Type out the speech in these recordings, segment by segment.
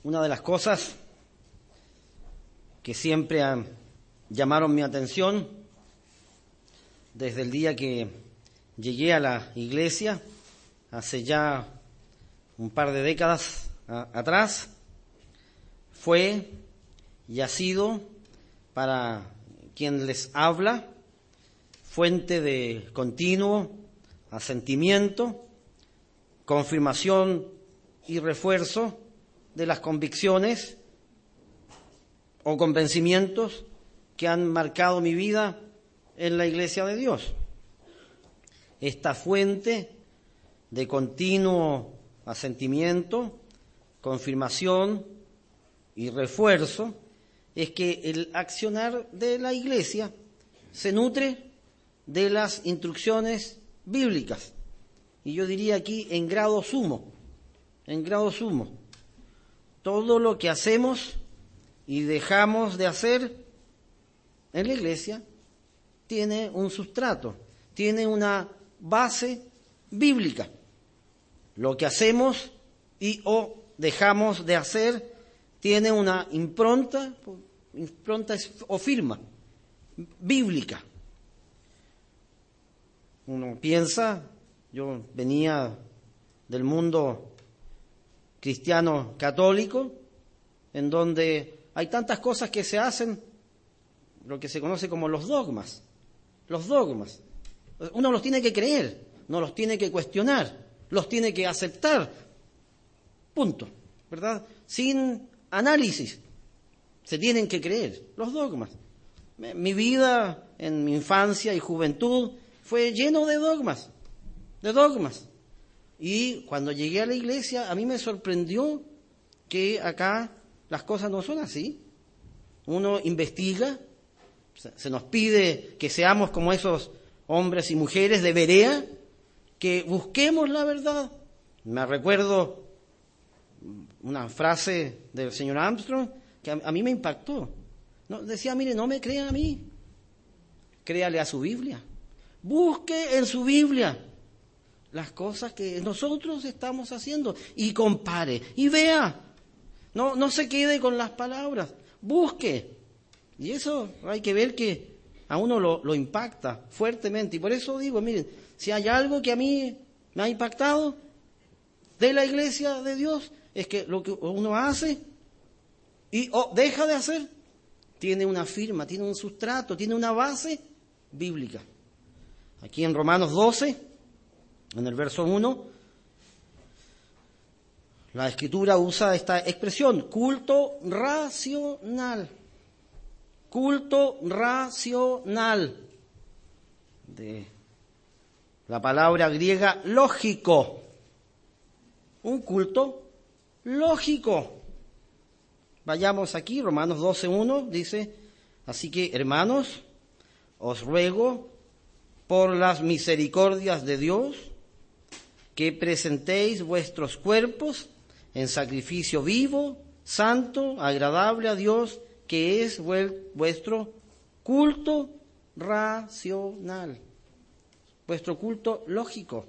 Una de las cosas que siempre llamaron mi atención desde el día que llegué a la iglesia, hace ya un par de décadas atrás, fue y ha sido para quien les habla fuente de continuo asentimiento, confirmación y refuerzo de las convicciones o convencimientos que han marcado mi vida en la Iglesia de Dios. Esta fuente de continuo asentimiento, confirmación y refuerzo es que el accionar de la Iglesia se nutre de las instrucciones bíblicas. Y yo diría aquí en grado sumo. Todo lo que hacemos y dejamos de hacer en la Iglesia tiene un sustrato, tiene una base bíblica. Lo que hacemos y o dejamos de hacer tiene una impronta o firma bíblica. Uno piensa, yo venía del mundo cristiano católico, en donde hay tantas cosas que se hacen, lo que se conoce como los dogmas. Los dogmas. Uno los tiene que creer, no los tiene que cuestionar, los tiene que aceptar. Punto. ¿Verdad? Sin análisis. Se tienen que creer los dogmas. Mi vida en mi infancia y juventud fue lleno de dogmas. Y cuando llegué a la iglesia, a mí me sorprendió que acá las cosas no son así. Uno investiga, se nos pide que seamos como esos hombres y mujeres de Berea, que busquemos la verdad. Me recuerdo una frase del señor Armstrong que a mí me impactó. No, decía, mire, no me crea a mí, créale a su Biblia. Busque en su Biblia las cosas que nosotros estamos haciendo y compare y vea. No se quede con las palabras, busque. Y eso hay que ver que a uno lo impacta fuertemente. Y por eso digo, miren, si hay algo que a mí me ha impactado de la iglesia de Dios, es que lo que uno hace y deja de hacer tiene una firma, tiene un sustrato, tiene una base bíblica. Aquí en Romanos 12, en el verso 1, la Escritura usa esta expresión, culto racional. Culto racional. De la palabra griega lógico. Un culto lógico. Vayamos aquí, Romanos 12:1 dice, así que hermanos, os ruego por las misericordias de Dios que presentéis vuestros cuerpos en sacrificio vivo, santo, agradable a Dios, que es vuestro culto racional, vuestro culto lógico,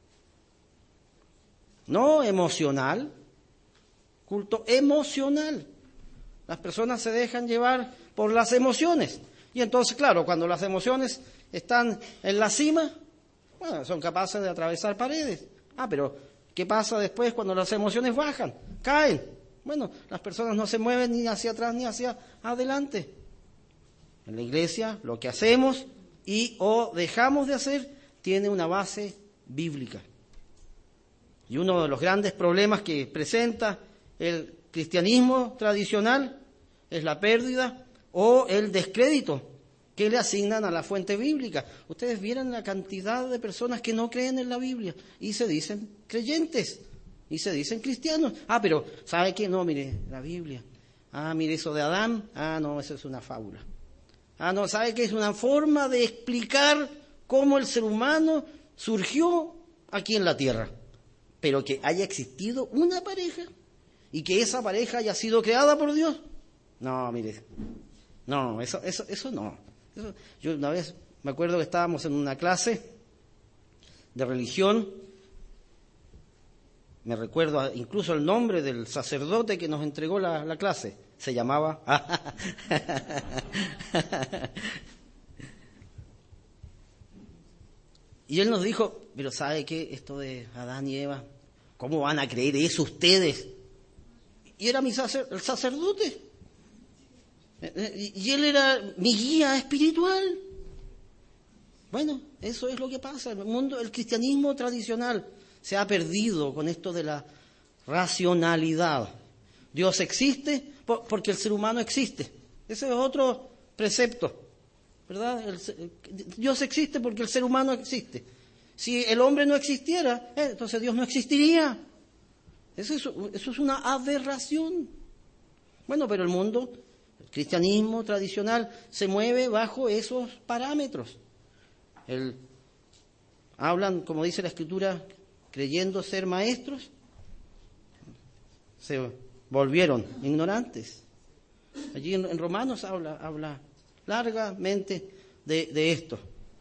no emocional, culto emocional. Las personas se dejan llevar por las emociones. Y entonces, claro, cuando las emociones están en la cima, bueno, son capaces de atravesar paredes. Pero ¿qué pasa después cuando las emociones bajan? Caen. Bueno, las personas no se mueven ni hacia atrás ni hacia adelante. En la iglesia, lo que hacemos y o dejamos de hacer tiene una base bíblica. Y uno de los grandes problemas que presenta el cristianismo tradicional es la pérdida o el descrédito que le asignan a la fuente bíblica. Ustedes vieran la cantidad de personas que no creen en la Biblia y se dicen creyentes y se dicen cristianos. Pero ¿sabe qué? No, mire, la Biblia. Mire eso de Adán. No, eso es una fábula. No, ¿sabe qué? Es una forma de explicar cómo el ser humano surgió aquí en la tierra. Pero que haya existido una pareja y que esa pareja haya sido creada por Dios. No, mire, no, eso no. Yo una vez me acuerdo que estábamos en una clase de religión me recuerdo incluso el nombre del sacerdote que nos entregó la clase, se llamaba... Y él nos dijo, pero ¿sabe qué? Esto de Adán y Eva, ¿cómo van a creer eso ustedes? Y era el sacerdote. Y él era mi guía espiritual. Bueno, eso es lo que pasa. El cristianismo tradicional se ha perdido con esto de la racionalidad. Dios existe porque el ser humano existe. Ese es otro precepto, ¿verdad? Dios existe porque el ser humano existe. Si el hombre no existiera, entonces Dios no existiría. Eso es una aberración. Bueno, pero el cristianismo tradicional, se mueve bajo esos parámetros. Hablan, como dice la Escritura, creyendo ser maestros, se volvieron ignorantes. Allí en Romanos habla largamente de esto.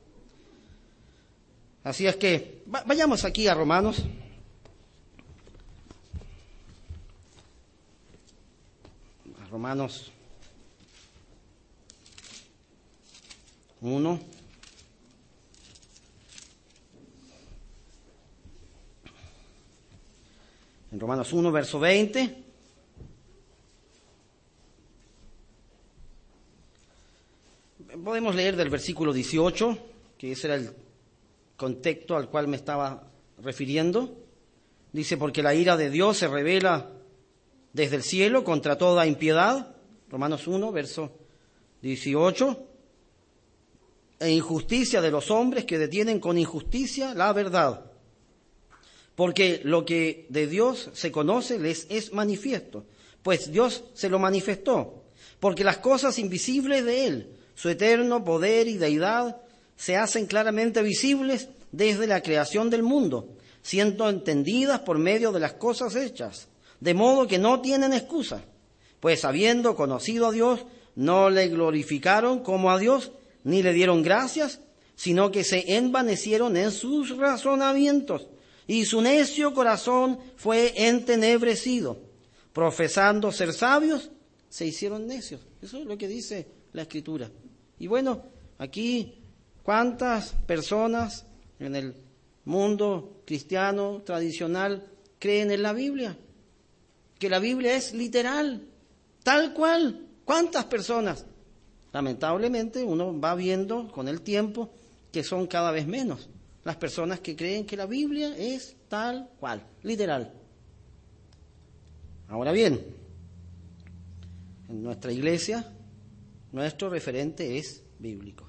Así es que vayamos aquí a Romanos. Romanos 1. En Romanos 1, verso 20. Podemos leer del versículo 18, que ese era el contexto al cual me estaba refiriendo. Dice, porque la ira de Dios se revela desde el cielo contra toda impiedad. Romanos 1, verso 18. E injusticia de los hombres que detienen con injusticia la verdad. Porque lo que de Dios se conoce les es manifiesto, pues Dios se lo manifestó. Porque las cosas invisibles de Él, su eterno poder y deidad, se hacen claramente visibles desde la creación del mundo, siendo entendidas por medio de las cosas hechas, de modo que no tienen excusa. Pues habiendo conocido a Dios, no le glorificaron como a Dios, ni le dieron gracias, sino que se envanecieron en sus razonamientos, y su necio corazón fue entenebrecido. Profesando ser sabios, se hicieron necios. Eso es lo que dice la Escritura. Y bueno, aquí, ¿cuántas personas en el mundo cristiano tradicional creen en la Biblia? Que la Biblia es literal, tal cual. ¿Cuántas personas? Lamentablemente uno va viendo con el tiempo que son cada vez menos las personas que creen que la Biblia es tal cual, literal. Ahora bien, en nuestra iglesia, nuestro referente es bíblico.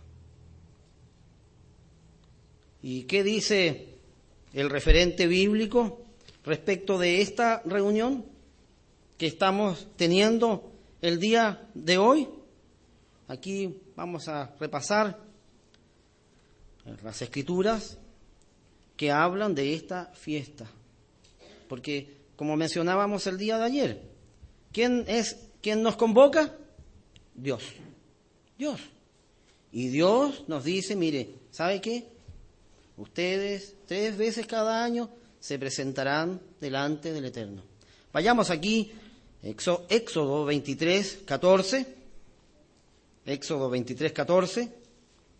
¿Y qué dice el referente bíblico respecto de esta reunión que estamos teniendo el día de hoy? Aquí vamos a repasar las Escrituras que hablan de esta fiesta. Porque, como mencionábamos el día de ayer, ¿quién nos convoca? Dios. Dios. Y Dios nos dice, mire, ¿sabe qué? Ustedes 3 veces cada año se presentarán delante del Eterno. Vayamos aquí, Éxodo 23, 14. Éxodo 23, 14.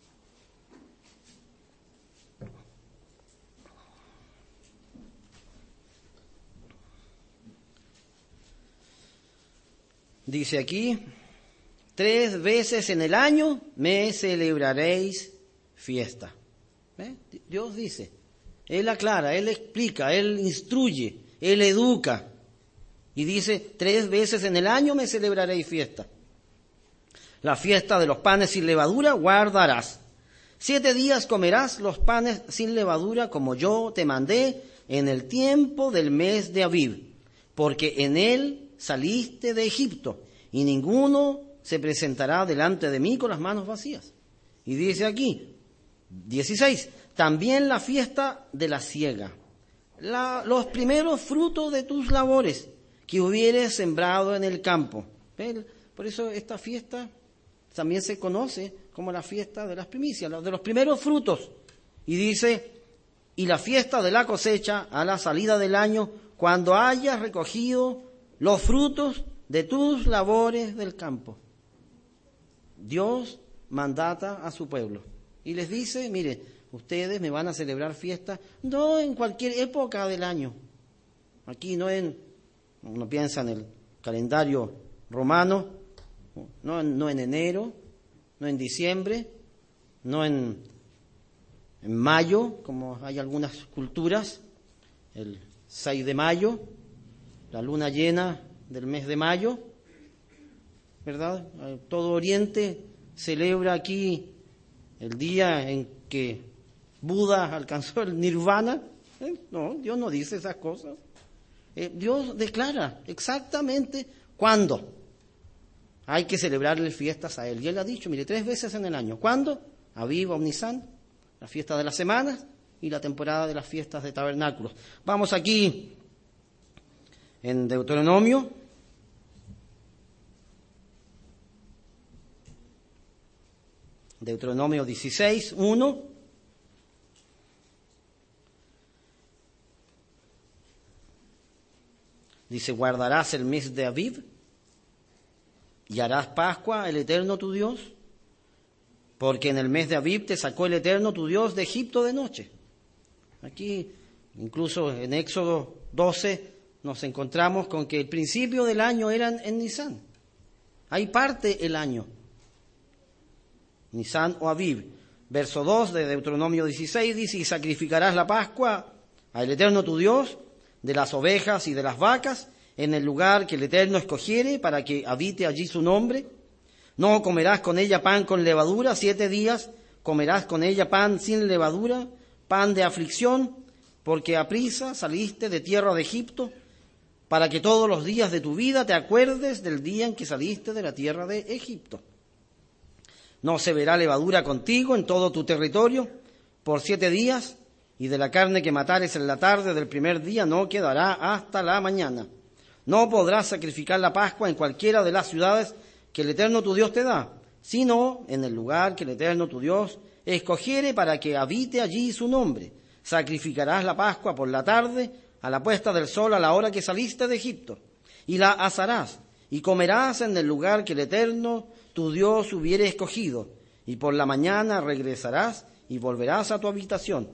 Dice aquí, 3 veces en el año me celebraréis fiesta. Dios dice, Él aclara, Él explica, Él instruye, Él educa. Y dice, 3 veces en el año me celebraréis fiesta. La fiesta de los panes sin levadura guardarás. 7 días comerás los panes sin levadura como yo te mandé en el tiempo del mes de Abib, porque en él saliste de Egipto, y ninguno se presentará delante de mí con las manos vacías. Y dice aquí, 16, también la fiesta de la siega, los primeros frutos de tus labores que hubieres sembrado en el campo. Por eso esta fiesta también se conoce como la fiesta de las primicias, de los primeros frutos. Y dice, y la fiesta de la cosecha a la salida del año cuando hayas recogido los frutos de tus labores del campo. Dios mandata a su pueblo y les dice, mire, ustedes me van a celebrar fiesta, no en cualquier época del año. Aquí uno piensa en el calendario romano, no en enero, no en diciembre, no en mayo, como hay algunas culturas, el 6 de mayo, la luna llena del mes de mayo, ¿verdad? Todo Oriente celebra aquí el día en que Buda alcanzó el nirvana. No, Dios no dice esas cosas. Dios declara exactamente cuándo hay que celebrarle fiestas a Él. Y Él ha dicho, mire, 3 veces en el año. ¿Cuándo? Aviv, Omnisan, la fiesta de las semanas y la temporada de las fiestas de tabernáculos. Vamos aquí en Deuteronomio. Deuteronomio 16, 1. Dice, guardarás el mes de Aviv y harás Pascua al Eterno tu Dios, porque en el mes de Aviv te sacó el Eterno tu Dios de Egipto de noche. Aquí, incluso en Éxodo 12, nos encontramos con que el principio del año era en Nisán. Ahí parte el año. Nisán o Aviv. Verso 2 de Deuteronomio 16 dice, y sacrificarás la Pascua al Eterno tu Dios de las ovejas y de las vacas en el lugar que el Eterno escogiere para que habite allí su nombre. No comerás con ella pan con levadura, 7 días comerás con ella pan sin levadura, pan de aflicción, porque aprisa saliste de tierra de Egipto, para que todos los días de tu vida te acuerdes del día en que saliste de la tierra de Egipto. No se verá levadura contigo en todo tu territorio por 7 días, y de la carne que matares en la tarde del primer día no quedará hasta la mañana. No podrás sacrificar la Pascua en cualquiera de las ciudades que el Eterno tu Dios te da, sino en el lugar que el Eterno tu Dios escogiere para que habite allí su nombre. Sacrificarás la Pascua por la tarde, a la puesta del sol, a la hora que saliste de Egipto, y la asarás, y comerás en el lugar que el Eterno tu Dios hubiere escogido, y por la mañana regresarás y volverás a tu habitación.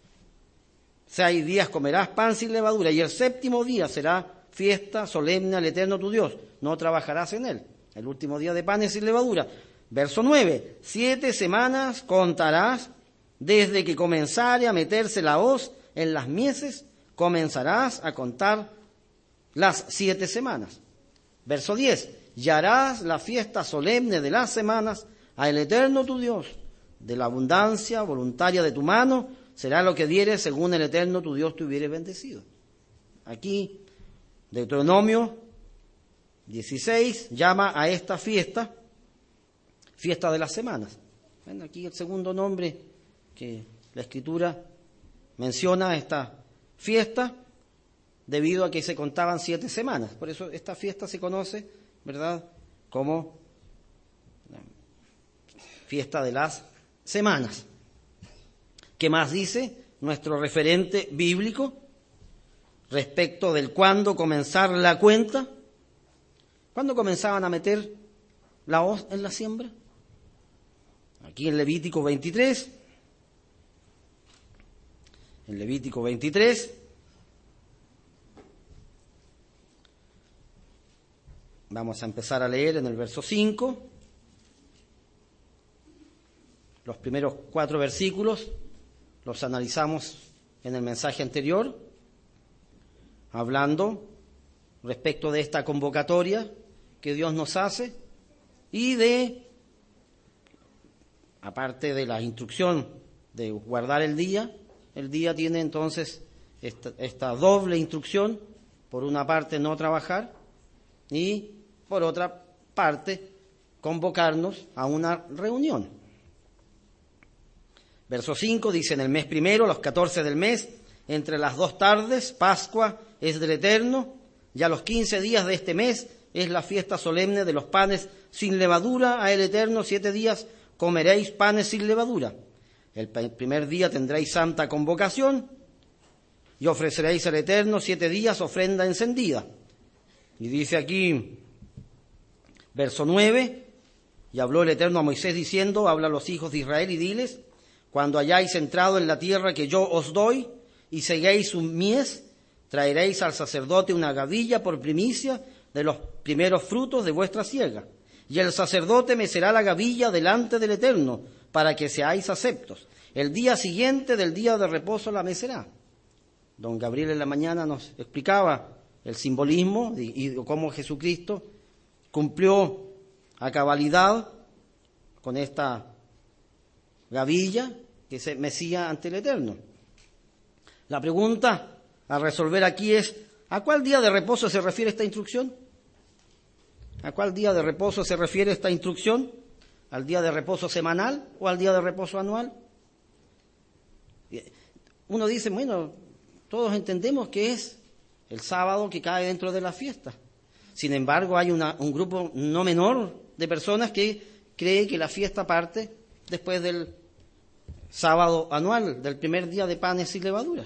6 días comerás pan sin levadura, y el 7º día será fiesta solemne al Eterno tu Dios. No trabajarás en él. El último día de panes sin levadura. Verso 9. 7 semanas contarás desde que comenzare a meterse la hoz en las mieses. Comenzarás a contar las 7 semanas. Verso 10. Y harás la fiesta solemne de las semanas al Eterno tu Dios. De la abundancia voluntaria de tu mano será lo que dieres según el Eterno tu Dios te hubiere bendecido. Aquí, Deuteronomio 16 llama a esta fiesta de las semanas. ¿Ven? Aquí el segundo nombre que la Escritura menciona esta fiesta debido a que se contaban 7 semanas. Por eso esta fiesta se conoce, ¿verdad?, como la fiesta de las semanas. ¿Qué más dice nuestro referente bíblico respecto del cuándo comenzar la cuenta? ¿Cuándo comenzaban a meter la hoz en la siembra? Aquí en Levítico 23. En Levítico 23. Vamos a empezar a leer en el verso 5. Los primeros 4 versículos los analizamos en el mensaje anterior, hablando respecto de esta convocatoria que Dios nos hace y aparte de la instrucción de guardar el día tiene entonces esta doble instrucción: por una parte no trabajar y por otra parte convocarnos a una reunión. Verso 5 dice, en el mes primero, los 14 del mes, entre las 2 tardes, Pascua es del Eterno, y a los 15 días de este mes es la fiesta solemne de los panes sin levadura, a el Eterno 7 días comeréis panes sin levadura. El primer día tendréis santa convocación, y ofreceréis al Eterno 7 días ofrenda encendida. Y dice aquí, verso 9, y habló el Eterno a Moisés diciendo, habla a los hijos de Israel y diles, cuando hayáis entrado en la tierra que yo os doy y seguéis un mies, traeréis al sacerdote una gavilla por primicia de los primeros frutos de vuestra siega. Y el sacerdote mecerá la gavilla delante del Eterno, para que seáis aceptos. El día siguiente del día de reposo la mecerá. Don Gabriel en la mañana nos explicaba el simbolismo y cómo Jesucristo cumplió a cabalidad con esta gavilla que se mecía ante el Eterno. La pregunta a resolver aquí es, ¿a cuál día de reposo se refiere esta instrucción? ¿A cuál día de reposo se refiere esta instrucción? ¿Al día de reposo semanal o al día de reposo anual? Uno dice, bueno, todos entendemos que es el sábado que cae dentro de la fiesta. Sin embargo, hay un grupo no menor de personas que cree que la fiesta parte después del sábado anual, del primer día de panes y levadura.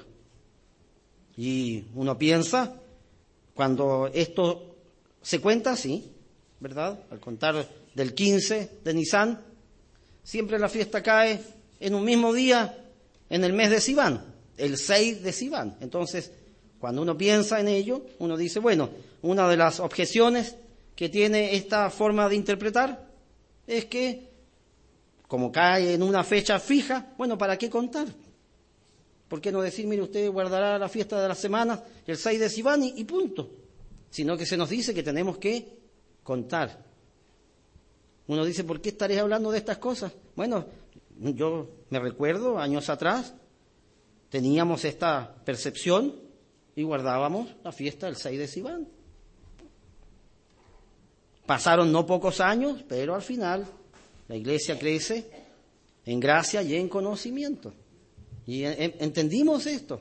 Y uno piensa, cuando esto se cuenta, sí, ¿verdad? Al contar del 15 de Nisan, siempre la fiesta cae en un mismo día en el mes de Sivan, el 6 de Sivan. Entonces, cuando uno piensa en ello, uno dice, bueno, una de las objeciones que tiene esta forma de interpretar es que, como cae en una fecha fija, bueno, ¿para qué contar? ¿Por qué no decir, mire, usted guardará la fiesta de las semanas el 6 de Sivan y punto? Sino que se nos dice que tenemos que contar. Uno dice, ¿por qué estaré hablando de estas cosas? Bueno, yo me recuerdo, años atrás, teníamos esta percepción y guardábamos la fiesta del 6 de Sivan. Pasaron no pocos años, pero al final la iglesia crece en gracia y en conocimiento. Y entendimos esto.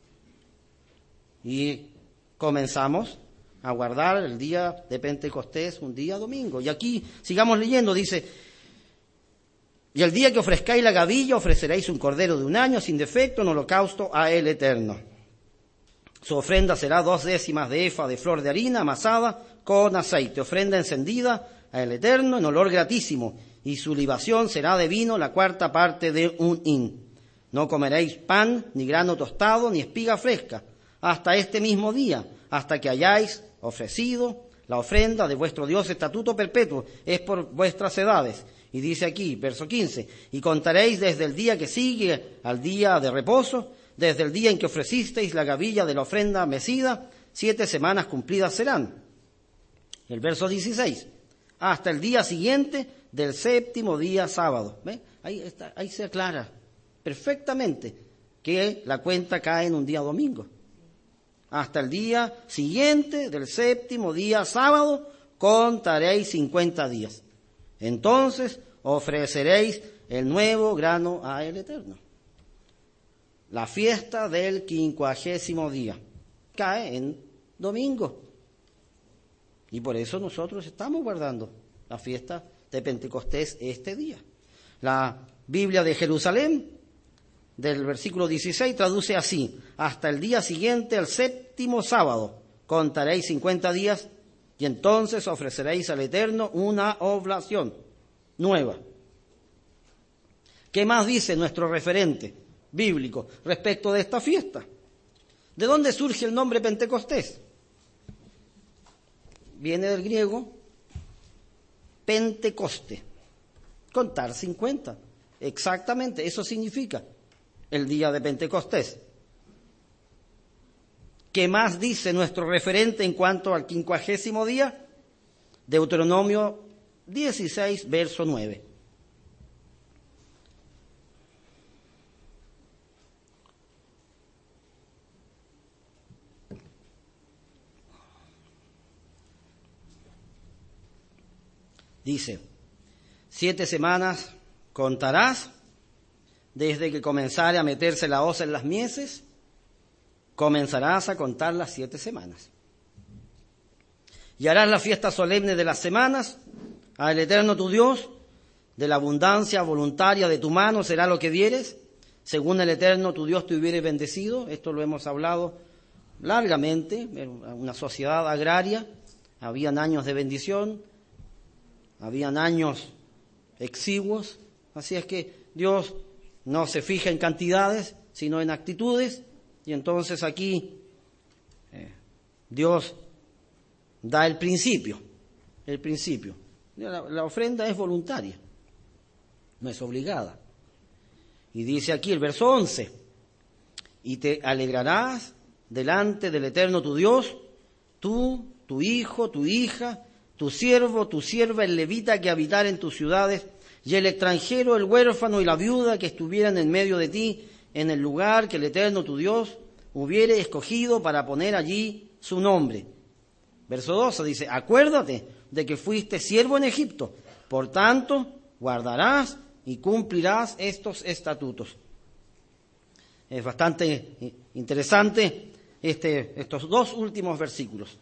Y comenzamos a guardar el día de Pentecostés, un día domingo. Y aquí, sigamos leyendo, dice, y el día que ofrezcáis la gavilla, ofreceréis un cordero de 1 año, sin defecto, en holocausto a el Eterno. Su ofrenda será 2 décimas de efa de flor de harina amasada con aceite, ofrenda encendida al Eterno en olor gratísimo, y su libación será de vino 1/4 parte de un hin. No comeréis pan, ni grano tostado, ni espiga fresca, hasta este mismo día, hasta que hayáis ofrecido la ofrenda de vuestro Dios, estatuto perpetuo, es por vuestras edades. Y dice aquí, verso 15, y contaréis desde el día que sigue al día de reposo, desde el día en que ofrecisteis la gavilla de la ofrenda mecida, 7 semanas cumplidas serán. El verso 16, hasta el día siguiente del 7º día sábado. ¿Ve? Ahí se aclara perfectamente que la cuenta cae en un día domingo. Hasta el día siguiente del 7º día sábado contaréis 50 días. Entonces ofreceréis el nuevo grano a el Eterno. La fiesta del 50º día cae en domingo. Y por eso nosotros estamos guardando la fiesta de Pentecostés este día. La Biblia de Jerusalén, del versículo 16, traduce así: hasta el día siguiente, el 7º sábado, contaréis 50 días y entonces ofreceréis al Eterno una oblación nueva. ¿Qué más dice nuestro referente bíblico respecto de esta fiesta? ¿De dónde surge el nombre Pentecostés? Viene del griego Pentecoste, contar 50. Exactamente, eso significa el día de Pentecostés. ¿Qué más dice nuestro referente en cuanto al 50º día? Deuteronomio 16, verso 9. Dice, 7 semanas contarás desde que comenzare a meterse la hoz en las mieses, comenzarás a contar las 7 semanas. Y harás la fiesta solemne de las semanas al Eterno tu Dios, de la abundancia voluntaria de tu mano será lo que dieres, según el Eterno tu Dios te hubiere bendecido. Esto lo hemos hablado largamente. Una sociedad agraria, habían años de bendición, habían años exiguos, así es que Dios no se fija en cantidades, sino en actitudes, y entonces aquí Dios da el principio. La ofrenda es voluntaria, no es obligada. Y dice aquí el verso 11, y te alegrarás delante del Eterno tu Dios, tú, tu hijo, tu hija, tu siervo, tu sierva, el levita que habitara en tus ciudades, y el extranjero, el huérfano y la viuda que estuvieran en medio de ti, en el lugar que el Eterno tu Dios hubiere escogido para poner allí su nombre. Verso 12 dice, acuérdate de que fuiste siervo en Egipto, por tanto guardarás y cumplirás estos estatutos. Es bastante interesante estos dos últimos versículos,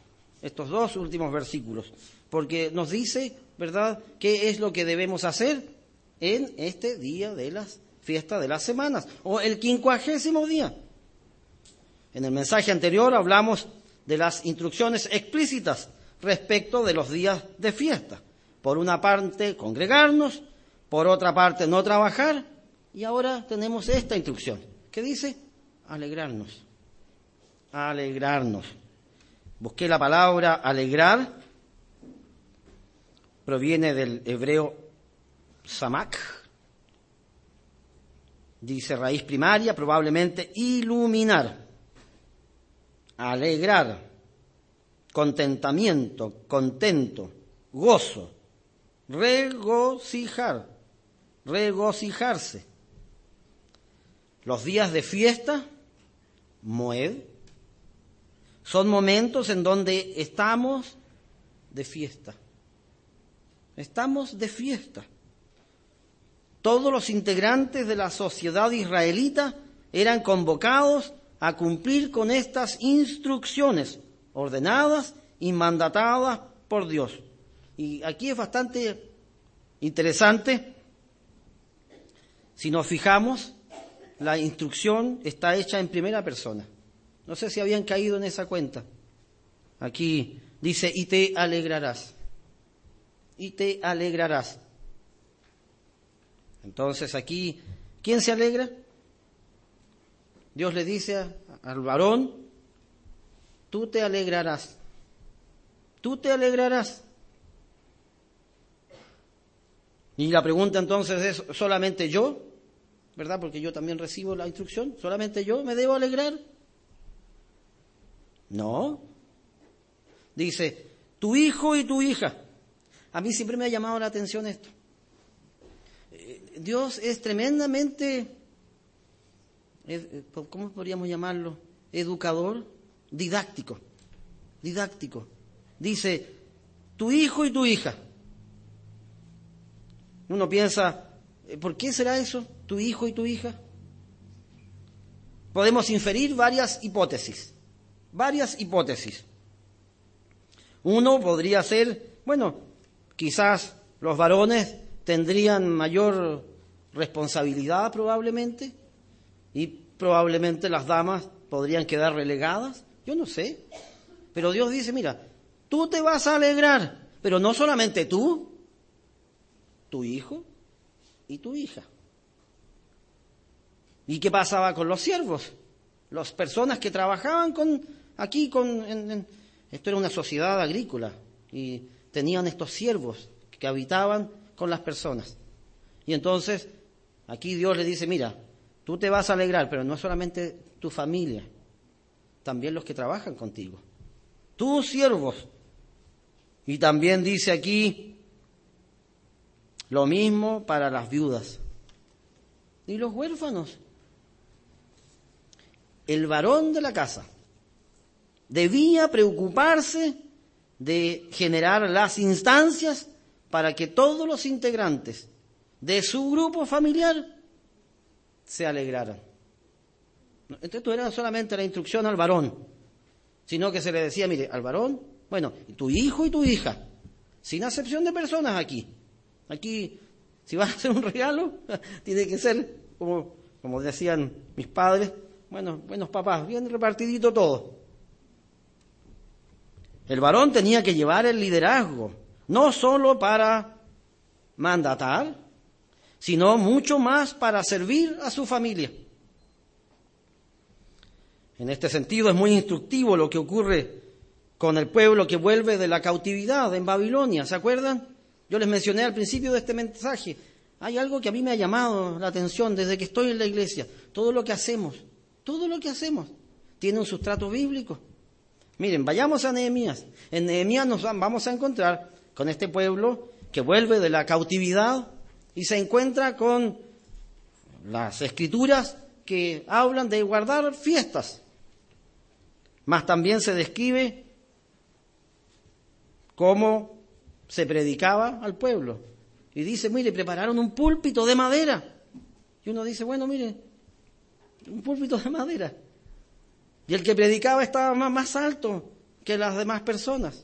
porque nos dice, ¿verdad?, qué es lo que debemos hacer en este día de las fiestas de las semanas, o el 50º día. En el mensaje anterior hablamos de las instrucciones explícitas respecto de los días de fiesta. Por una parte, congregarnos, por otra parte, no trabajar, y ahora tenemos esta instrucción, que dice, alegrarnos. Busqué la palabra alegrar, proviene del hebreo samak, dice raíz primaria, probablemente iluminar, alegrar, contentamiento, contento, gozo, regocijarse. Los días de fiesta, Moed, son momentos en donde estamos de fiesta. Todos los integrantes de la sociedad israelita eran convocados a cumplir con estas instrucciones ordenadas y mandatadas por Dios. Y aquí es bastante interesante, si nos fijamos, la instrucción está hecha en primera persona. No sé si habían caído en esa cuenta. Aquí dice, y te alegrarás. Entonces aquí, ¿quién se alegra? Dios le dice al varón, tú te alegrarás. Y la pregunta entonces es, ¿solamente yo? ¿Verdad? Porque yo también recibo la instrucción. ¿Solamente yo me debo alegrar? No. Dice, tu hijo y tu hija. A mí siempre me ha llamado la atención esto. Dios es tremendamente, ¿cómo podríamos llamarlo? Educador, didáctico. Dice, tu hijo y tu hija. Uno piensa, ¿por qué será eso? Tu hijo y tu hija. Podemos inferir varias hipótesis. Uno podría ser, quizás los varones tendrían mayor responsabilidad probablemente, y probablemente las damas podrían quedar relegadas, yo no sé. Pero Dios dice, mira, tú te vas a alegrar, pero no solamente tú, tu hijo y tu hija. ¿Y qué pasaba con los siervos? Las personas que trabajaban esto era una sociedad agrícola, y tenían estos siervos que habitaban con las personas. Y entonces, aquí Dios le dice, mira, tú te vas a alegrar, pero no solamente tu familia, también los que trabajan contigo, tus siervos. Y también dice aquí, lo mismo para las viudas y los huérfanos. El varón de la casa debía preocuparse de generar las instancias para que todos los integrantes de su grupo familiar se alegraran. Esto no era solamente la instrucción al varón, sino que se le decía, mire, al varón, tu hijo y tu hija, sin acepción de personas aquí. Aquí, si vas a hacer un regalo, tiene que ser como como decían mis padres, buenos papás, bien repartidito todo. El varón tenía que llevar el liderazgo, no solo para mandatar, sino mucho más para servir a su familia. En este sentido es muy instructivo lo que ocurre con el pueblo que vuelve de la cautividad en Babilonia. ¿Se acuerdan? Yo les mencioné al principio de este mensaje. Hay algo que a mí me ha llamado la atención desde que estoy en la iglesia. Todo lo que hacemos tiene un sustrato bíblico. Miren, vayamos a Nehemías. En Nehemías nos vamos a encontrar con este pueblo que vuelve de la cautividad y se encuentra con las escrituras que hablan de guardar fiestas. Más también se describe cómo se predicaba al pueblo. Y dice, mire, prepararon un púlpito de madera. Y uno dice, bueno, mire, un púlpito de madera. Y el que predicaba estaba más alto que las demás personas.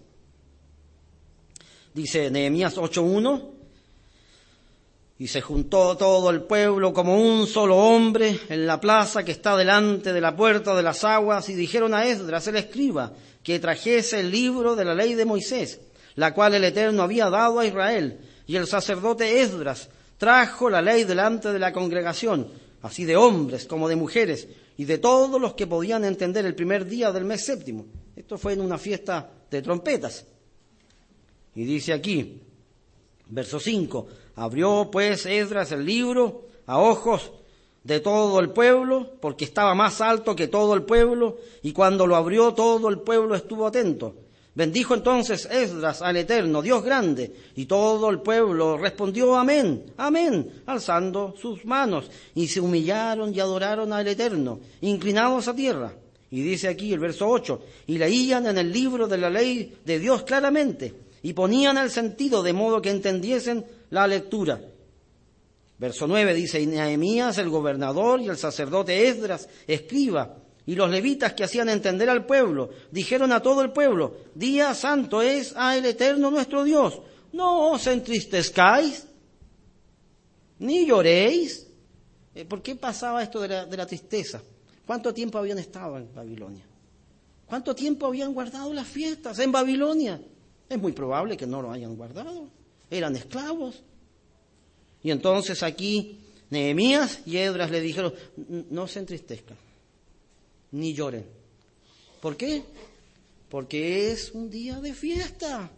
Dice Nehemías 8:1, y se juntó todo el pueblo como un solo hombre en la plaza que está delante de la puerta de las aguas, y dijeron a Esdras el escriba que trajese el libro de la ley de Moisés, la cual el Eterno había dado a Israel. Y el sacerdote Esdras trajo la ley delante de la congregación, así de hombres como de mujeres, y de todos los que podían entender el primer día del mes séptimo. Esto fue en una fiesta de trompetas. Y dice aquí, verso 5, abrió pues Esdras el libro a ojos de todo el pueblo, porque estaba más alto que todo el pueblo, y cuando lo abrió todo el pueblo estuvo atento. Bendijo entonces Esdras al Eterno, Dios grande, y todo el pueblo respondió amén, amén, alzando sus manos, y se humillaron y adoraron al Eterno, inclinados a tierra. Y dice aquí el verso 8, y leían en el libro de la ley de Dios claramente, y ponían el sentido de modo que entendiesen la lectura. Verso 9 dice, y Nehemías el gobernador y el sacerdote Esdras escriba, y los levitas que hacían entender al pueblo, dijeron a todo el pueblo, día santo es a el Eterno nuestro Dios, no os entristezcáis, ni lloréis. ¿Por qué pasaba esto de la tristeza? ¿Cuánto tiempo habían estado en Babilonia? ¿Cuánto tiempo habían guardado las fiestas en Babilonia? Es muy probable que no lo hayan guardado, eran esclavos. Y entonces aquí Nehemías y Esdras le dijeron, no se entristezcan, ni lloren. ¿Por qué? Porque es un día de fiesta.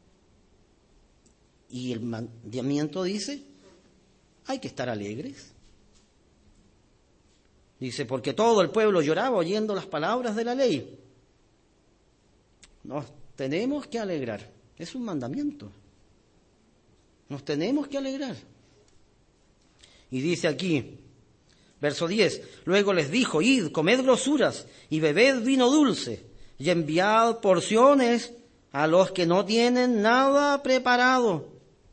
Y el mandamiento dice, hay que estar alegres. Dice, porque todo el pueblo lloraba oyendo las palabras de la ley. Nos tenemos que alegrar. Es un mandamiento. Nos tenemos que alegrar. Y dice aquí, verso 10, luego les dijo, id, comed grosuras y bebed vino dulce y enviad porciones a los que no tienen nada preparado.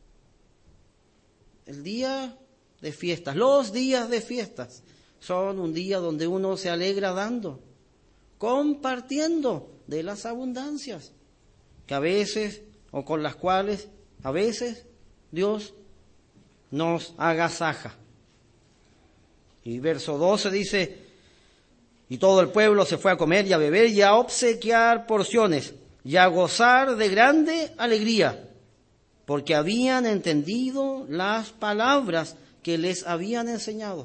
El día de fiestas, los días de fiestas son un día donde uno se alegra dando, compartiendo de las abundancias que a veces o con las cuales a veces Dios nos agasaja. Y verso 12 dice, y todo el pueblo se fue a comer y a beber y a obsequiar porciones y a gozar de grande alegría, porque habían entendido las palabras que les habían enseñado.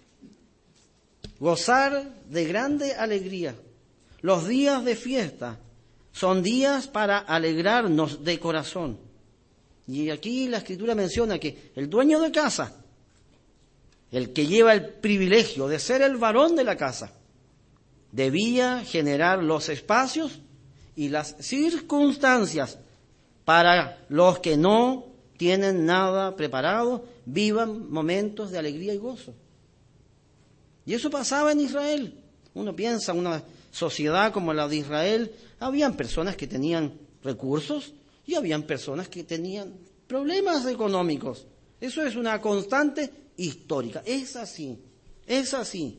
Gozar de grande alegría. Los días de fiesta son días para alegrarnos de corazón. Y aquí la Escritura menciona que el dueño de casa, el que lleva el privilegio de ser el varón de la casa, debía generar los espacios y las circunstancias para los que no tienen nada preparado, vivan momentos de alegría y gozo. Y eso pasaba en Israel. Uno piensa en una sociedad como la de Israel, habían personas que tenían recursos y habían personas que tenían problemas económicos. Eso es una constante histórica. Es así, es así.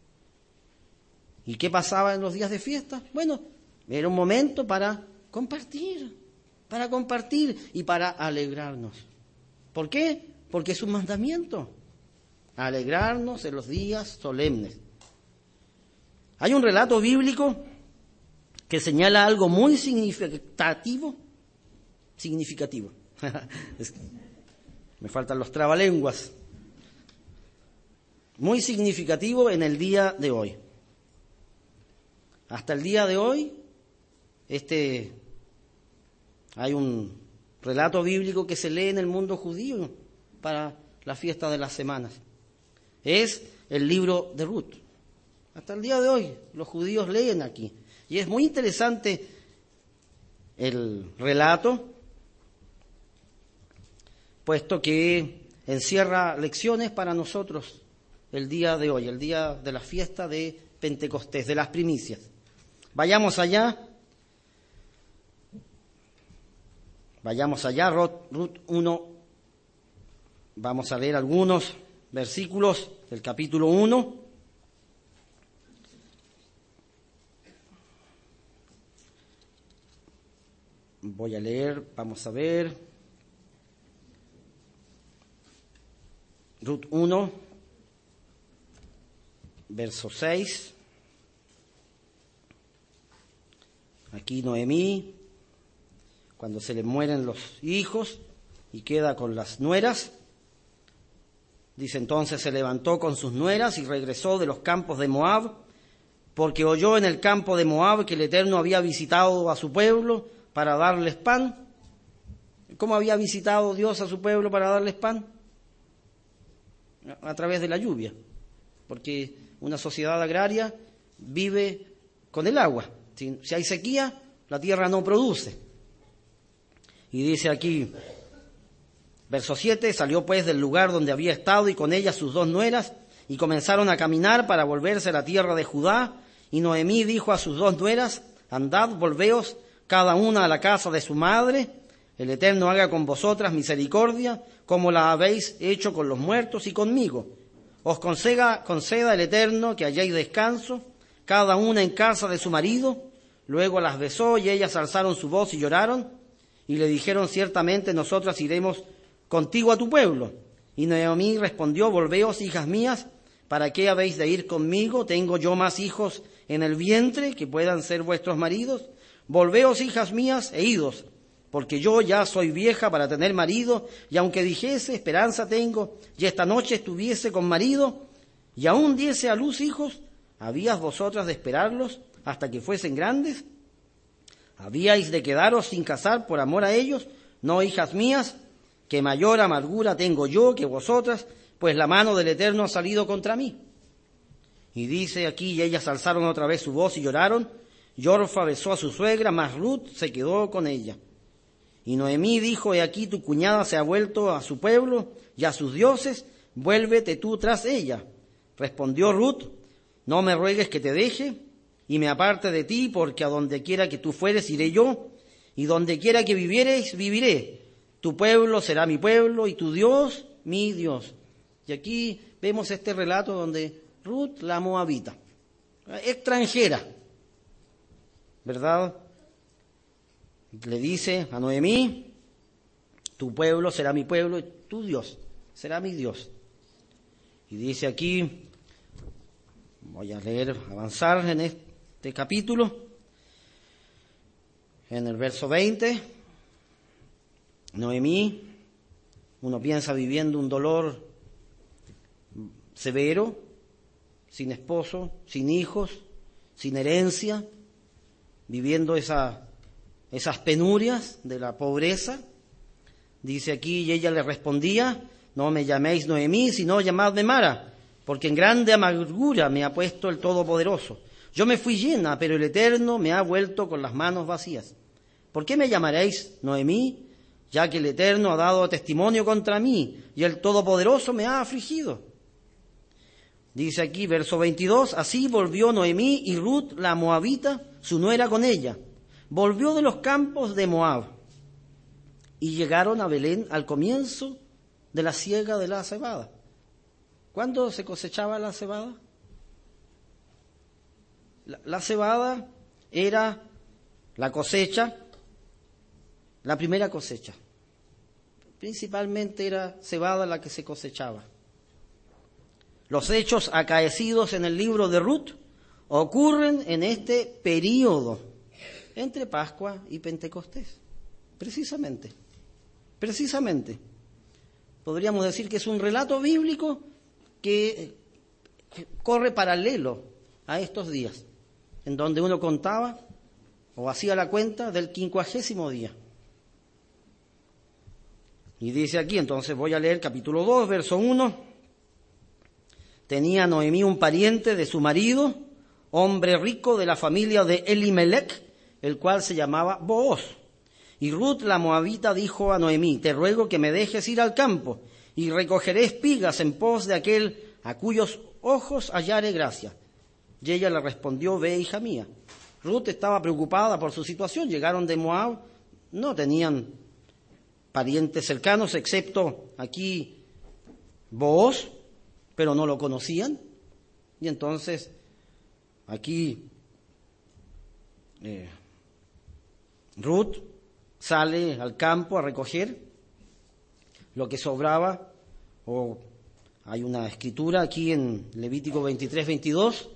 ¿Y qué pasaba en los días de fiesta? Bueno, era un momento para compartir y para alegrarnos. ¿Por qué? Porque es un mandamiento. a alegrarnos en los días solemnes. Hay un relato bíblico que señala algo muy significativo. Me faltan los trabalenguas. Muy significativo en el día de hoy. Hasta el día de hoy, hay un relato bíblico que se lee en el mundo judío para la fiesta de las semanas. Es el libro de Ruth. Hasta el día de hoy los judíos leen aquí. Y es muy interesante el relato, puesto que encierra lecciones para nosotros el día de hoy, el día de la fiesta de Pentecostés, de las primicias. Vayamos allá, Ruth 1, vamos a leer algunos versículos del capítulo 1. Voy a leer, vamos a ver, Ruth 1, verso 6. Aquí Noemí, cuando se le mueren los hijos y queda con las nueras, dice: entonces se levantó con sus nueras y regresó de los campos de Moab, porque oyó en el campo de Moab que el Eterno había visitado a su pueblo para darles pan. ¿Cómo había visitado Dios a su pueblo para darles pan? A través de la lluvia, porque una sociedad agraria vive con el agua. Si hay sequía, la tierra no produce. Y dice aquí, verso 7, salió pues del lugar donde había estado y con ella sus 2 nueras, y comenzaron a caminar para volverse a la tierra de Judá. Y Noemí dijo a sus 2 nueras: andad, volveos cada una a la casa de su madre. El Eterno haga con vosotras misericordia, como la habéis hecho con los muertos y conmigo. Os conceda el Eterno que halléis descanso, cada una en casa de su marido. Luego las besó y ellas alzaron su voz y lloraron, y le dijeron: ciertamente nosotras iremos contigo a tu pueblo. Y Noemí respondió: volveos, hijas mías, ¿para qué habéis de ir conmigo? ¿Tengo yo más hijos en el vientre que puedan ser vuestros maridos? Volveos, hijas mías, e idos, porque yo ya soy vieja para tener marido, y aunque dijese: esperanza tengo, y esta noche estuviese con marido, y aún diese a luz hijos, ¿habíais vosotras de esperarlos hasta que fuesen grandes? ¿Habíais de quedaros sin casar por amor a ellos? No, hijas mías, que mayor amargura tengo yo que vosotras, pues la mano del Eterno ha salido contra mí. Y dice aquí: y ellas alzaron otra vez su voz y lloraron, y Orfa besó a su suegra, mas Ruth se quedó con ella. Y Noemí dijo: he aquí tu cuñada se ha vuelto a su pueblo y a sus dioses, vuélvete tú tras ella. Respondió Ruth: no me ruegues que te deje y me aparte de ti, porque a donde quiera que tú fueres iré yo, y donde quiera que vivieres viviré. Tu pueblo será mi pueblo y tu Dios mi Dios. Y aquí vemos este relato donde Ruth, la moabita, extranjera, ¿verdad?, le dice a Noemí: tu pueblo será mi pueblo y tu Dios será mi Dios. Y dice aquí, voy a leer, avanzar en este capítulo, en el verso 20, Noemí, uno piensa viviendo un dolor severo, sin esposo, sin hijos, sin herencia, viviendo esas penurias de la pobreza. Dice aquí: y ella le respondía: no me llaméis Noemí, sino llamadme Mara, porque en grande amargura me ha puesto el Todopoderoso. Yo me fui llena, pero el Eterno me ha vuelto con las manos vacías. ¿Por qué me llamaréis Noemí? Ya que el Eterno ha dado testimonio contra mí, y el Todopoderoso me ha afligido. Dice aquí, verso 22, así volvió Noemí y Ruth la moabita, su nuera, con ella. Volvió de los campos de Moab, y llegaron a Belén al comienzo de la siega de la cebada. ¿Cuándo se cosechaba la cebada? La cebada era la cosecha, la primera cosecha. Principalmente era cebada la que se cosechaba. Los hechos acaecidos en el libro de Ruth ocurren en este período entre Pascua y Pentecostés. Precisamente. Podríamos decir que es un relato bíblico que corre paralelo a estos días, en donde uno contaba o hacía la cuenta del 50º día. Y dice aquí, entonces voy a leer capítulo 2, verso 1. Tenía Noemí un pariente de su marido, hombre rico de la familia de Elimelech, el cual se llamaba Booz. Y Ruth la moabita dijo a Noemí: te ruego que me dejes ir al campo, y recogeré espigas en pos de aquel a cuyos ojos hallare gracia. Y ella le respondió: ve, hija mía. Ruth estaba preocupada por su situación. Llegaron de Moab, no tenían parientes cercanos, excepto aquí Booz, pero no lo conocían. Y entonces aquí Ruth sale al campo a recoger lo que sobraba, o hay una escritura aquí en Levítico 23-22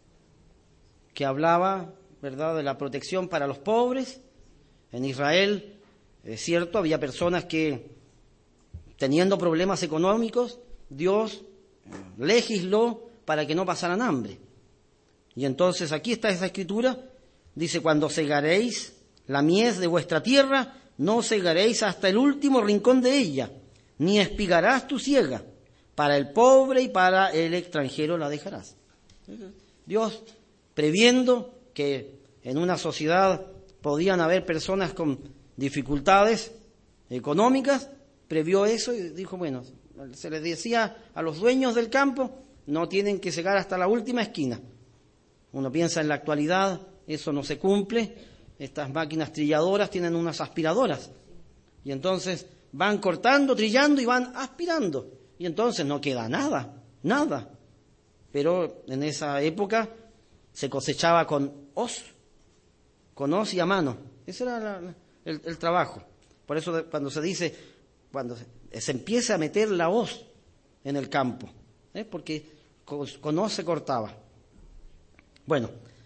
que hablaba, ¿verdad?, de la protección para los pobres. En Israel, es cierto, había personas que, teniendo problemas económicos, Dios legisló para que no pasaran hambre. Y entonces aquí está esa escritura, dice: cuando segaréis la mies de vuestra tierra, no segaréis hasta el último rincón de ella, ni espigarás tu siega, para el pobre y para el extranjero la dejarás. Dios, previendo que en una sociedad podían haber personas con dificultades económicas, previó eso y dijo, bueno, se les decía a los dueños del campo: no tienen que segar hasta la última esquina. Uno piensa en la actualidad, eso no se cumple. Estas máquinas trilladoras tienen unas aspiradoras y entonces van cortando, trillando y van aspirando, y entonces no queda nada. Pero en esa época se cosechaba con hoz y a mano. Ese era el trabajo. Por eso cuando se dice, cuando se empieza a meter la hoz en el campo, porque con hoz se cortaba. Bueno,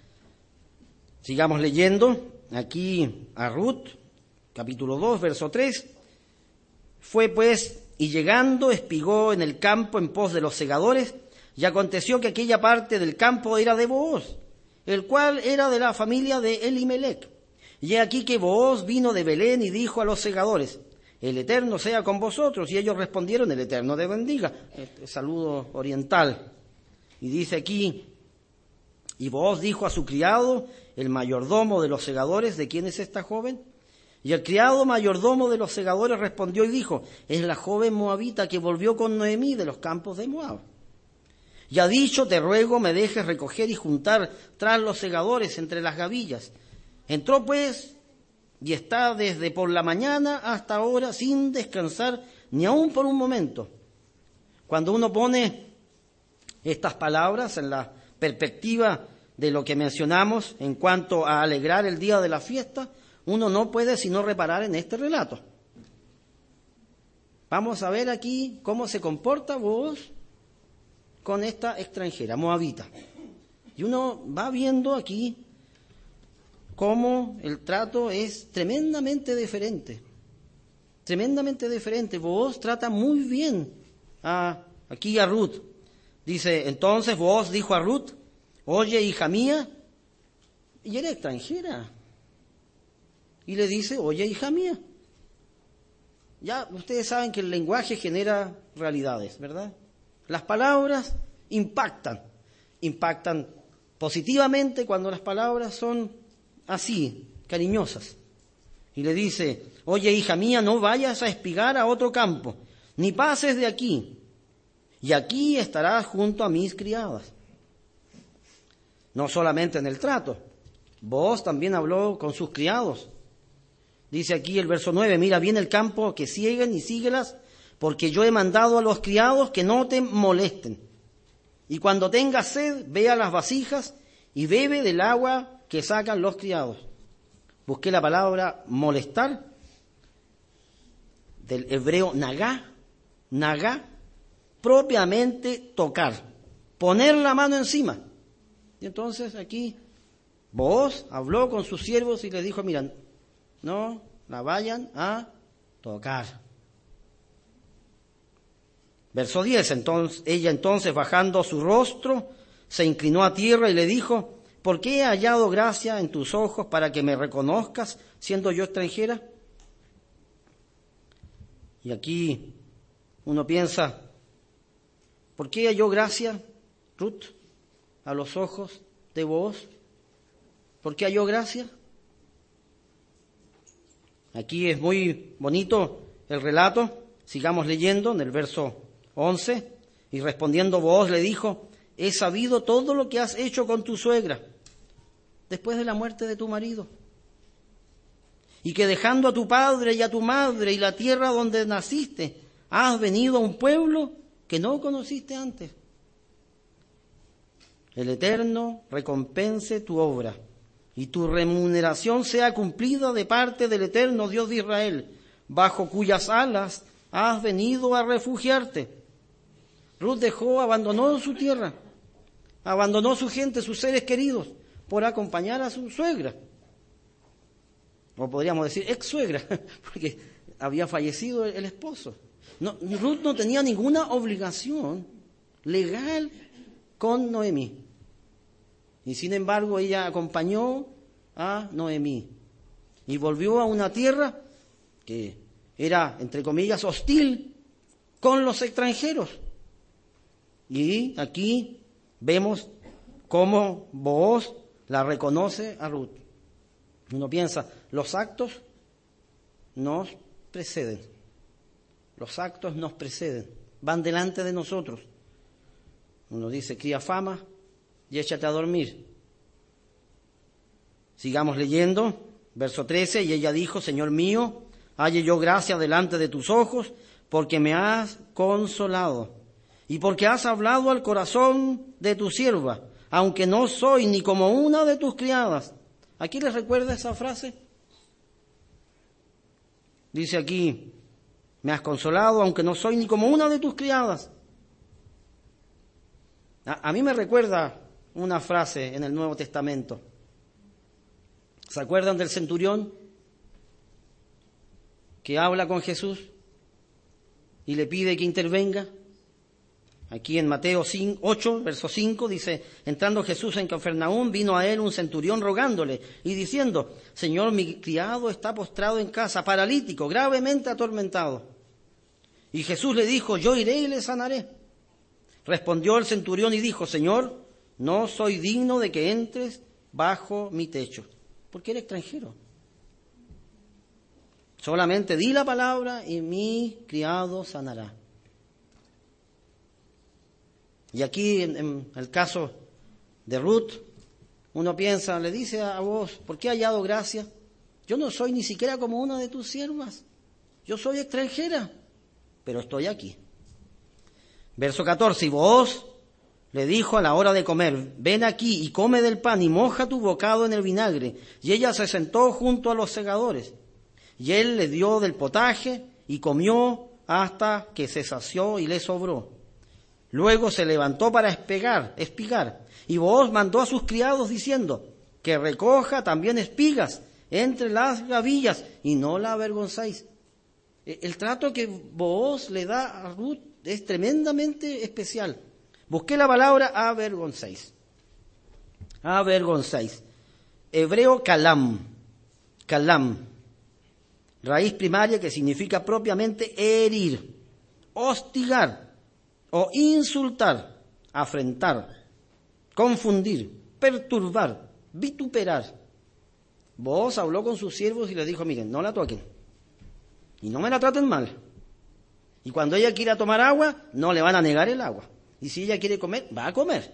sigamos leyendo. Aquí a Ruth, capítulo 2, verso 3. Fue pues, y llegando, espigó en el campo en pos de los segadores, y aconteció que aquella parte del campo era de Booz, el cual era de la familia de Elimelech. Y he aquí que Booz vino de Belén y dijo a los segadores: el Eterno sea con vosotros. Y ellos respondieron: el Eterno te bendiga. Este saludo oriental. Y dice aquí: y Booz dijo a su criado, el mayordomo de los segadores: ¿de quién es esta joven? Y el criado mayordomo de los segadores respondió y dijo: es la joven moabita que volvió con Noemí de los campos de Moab. Y ha dicho: te ruego me dejes recoger y juntar tras los segadores entre las gavillas. Entró pues y está desde por la mañana hasta ahora sin descansar ni aun por un momento. Cuando uno pone estas palabras en la perspectiva de lo que mencionamos en cuanto a alegrar el día de la fiesta, uno no puede sino reparar en este relato. Vamos a ver aquí cómo se comporta Booz con esta extranjera, moabita. Y uno va viendo aquí cómo el trato es tremendamente diferente. Booz trata muy bien aquí a Ruth. Dice, entonces Booz dijo a Ruth: oye, hija mía. Y era extranjera. Y le dice: oye, hija mía. Ya ustedes saben que el lenguaje genera realidades, ¿verdad? Las palabras impactan positivamente cuando las palabras son así, cariñosas. Y le dice: oye, hija mía, no vayas a espigar a otro campo, ni pases de aquí, y aquí estarás junto a mis criadas. No solamente en el trato, Booz también habló con sus criados. Dice aquí el verso 9: mira bien el campo que sieguen y síguelas, porque yo he mandado a los criados que no te molesten. Y cuando tengas sed, ve a las vasijas y bebe del agua que sacan los criados. Busqué la palabra molestar, del hebreo nagá, propiamente tocar poner la mano encima. Y entonces aquí Booz habló con sus siervos y les dijo, mira, no la vayan a tocar. Verso 10, ella entonces bajando su rostro, se inclinó a tierra y le dijo, ¿por qué he hallado gracia en tus ojos para que me reconozcas siendo yo extranjera? Y aquí uno piensa, ¿por qué halló gracia, Ruth, a los ojos de Booz? ¿Por qué halló gracia? Aquí es muy bonito el relato, sigamos leyendo en el verso 11, y respondiendo Booz le dijo, he sabido todo lo que has hecho con tu suegra después de la muerte de tu marido, y que dejando a tu padre y a tu madre y la tierra donde naciste, has venido a un pueblo que no conociste antes. El Eterno recompense tu obra, y tu remuneración sea cumplida de parte del Eterno Dios de Israel, bajo cuyas alas has venido a refugiarte. Ruth abandonó su tierra, abandonó su gente, sus seres queridos, por acompañar a su suegra. O podríamos decir ex-suegra, porque había fallecido el esposo. Ruth no tenía ninguna obligación legal con Noemí. Y sin embargo ella acompañó a Noemí y volvió a una tierra que era, entre comillas, hostil con los extranjeros. Y aquí vemos cómo Booz la reconoce a Ruth. Uno piensa, los actos nos preceden. Los actos nos preceden, van delante de nosotros. Uno dice, cría fama y échate a dormir. Sigamos leyendo, verso 13, y ella dijo, Señor mío, halle yo gracia delante de tus ojos, porque me has consolado, y porque has hablado al corazón de tu sierva, aunque no soy ni como una de tus criadas. ¿A quién les recuerda esa frase? Dice aquí, me has consolado, aunque no soy ni como una de tus criadas. A mí me recuerda una frase en el Nuevo Testamento. ¿Se acuerdan del centurión que habla con Jesús y le pide que intervenga? Aquí en Mateo 8, verso 5, dice, entrando Jesús en Cafarnaúm, vino a él un centurión rogándole y diciendo, Señor, mi criado está postrado en casa, paralítico, gravemente atormentado. Y Jesús le dijo, yo iré y le sanaré. Respondió el centurión y dijo, Señor, no soy digno de que entres bajo mi techo, porque era extranjero. Solamente di la palabra y mi criado sanará. Y aquí en el caso de Ruth, uno piensa, le dice a Booz, ¿por qué he hallado gracia? Yo no soy ni siquiera como una de tus siervas. Yo soy extranjera, pero estoy aquí. Verso 14, y Booz le dijo a la hora de comer, ven aquí y come del pan y moja tu bocado en el vinagre. Y ella se sentó junto a los segadores. Y él le dio del potaje y comió hasta que se sació y le sobró. Luego se levantó para espigar, y Booz mandó a sus criados diciendo, que recoja también espigas entre las gavillas y no la avergonzáis. El trato que Booz le da a Ruth es tremendamente especial. Busqué la palabra avergonzáis. Avergonzáis. Hebreo kalam. Kalam. Raíz primaria que significa propiamente herir, hostigar o insultar, afrentar, confundir, perturbar, vituperar. Booz habló con sus siervos y les dijo, miren, no la toquen y no me la traten mal. Y cuando ella quiera tomar agua, no le van a negar el agua. Y si ella quiere comer, va a comer.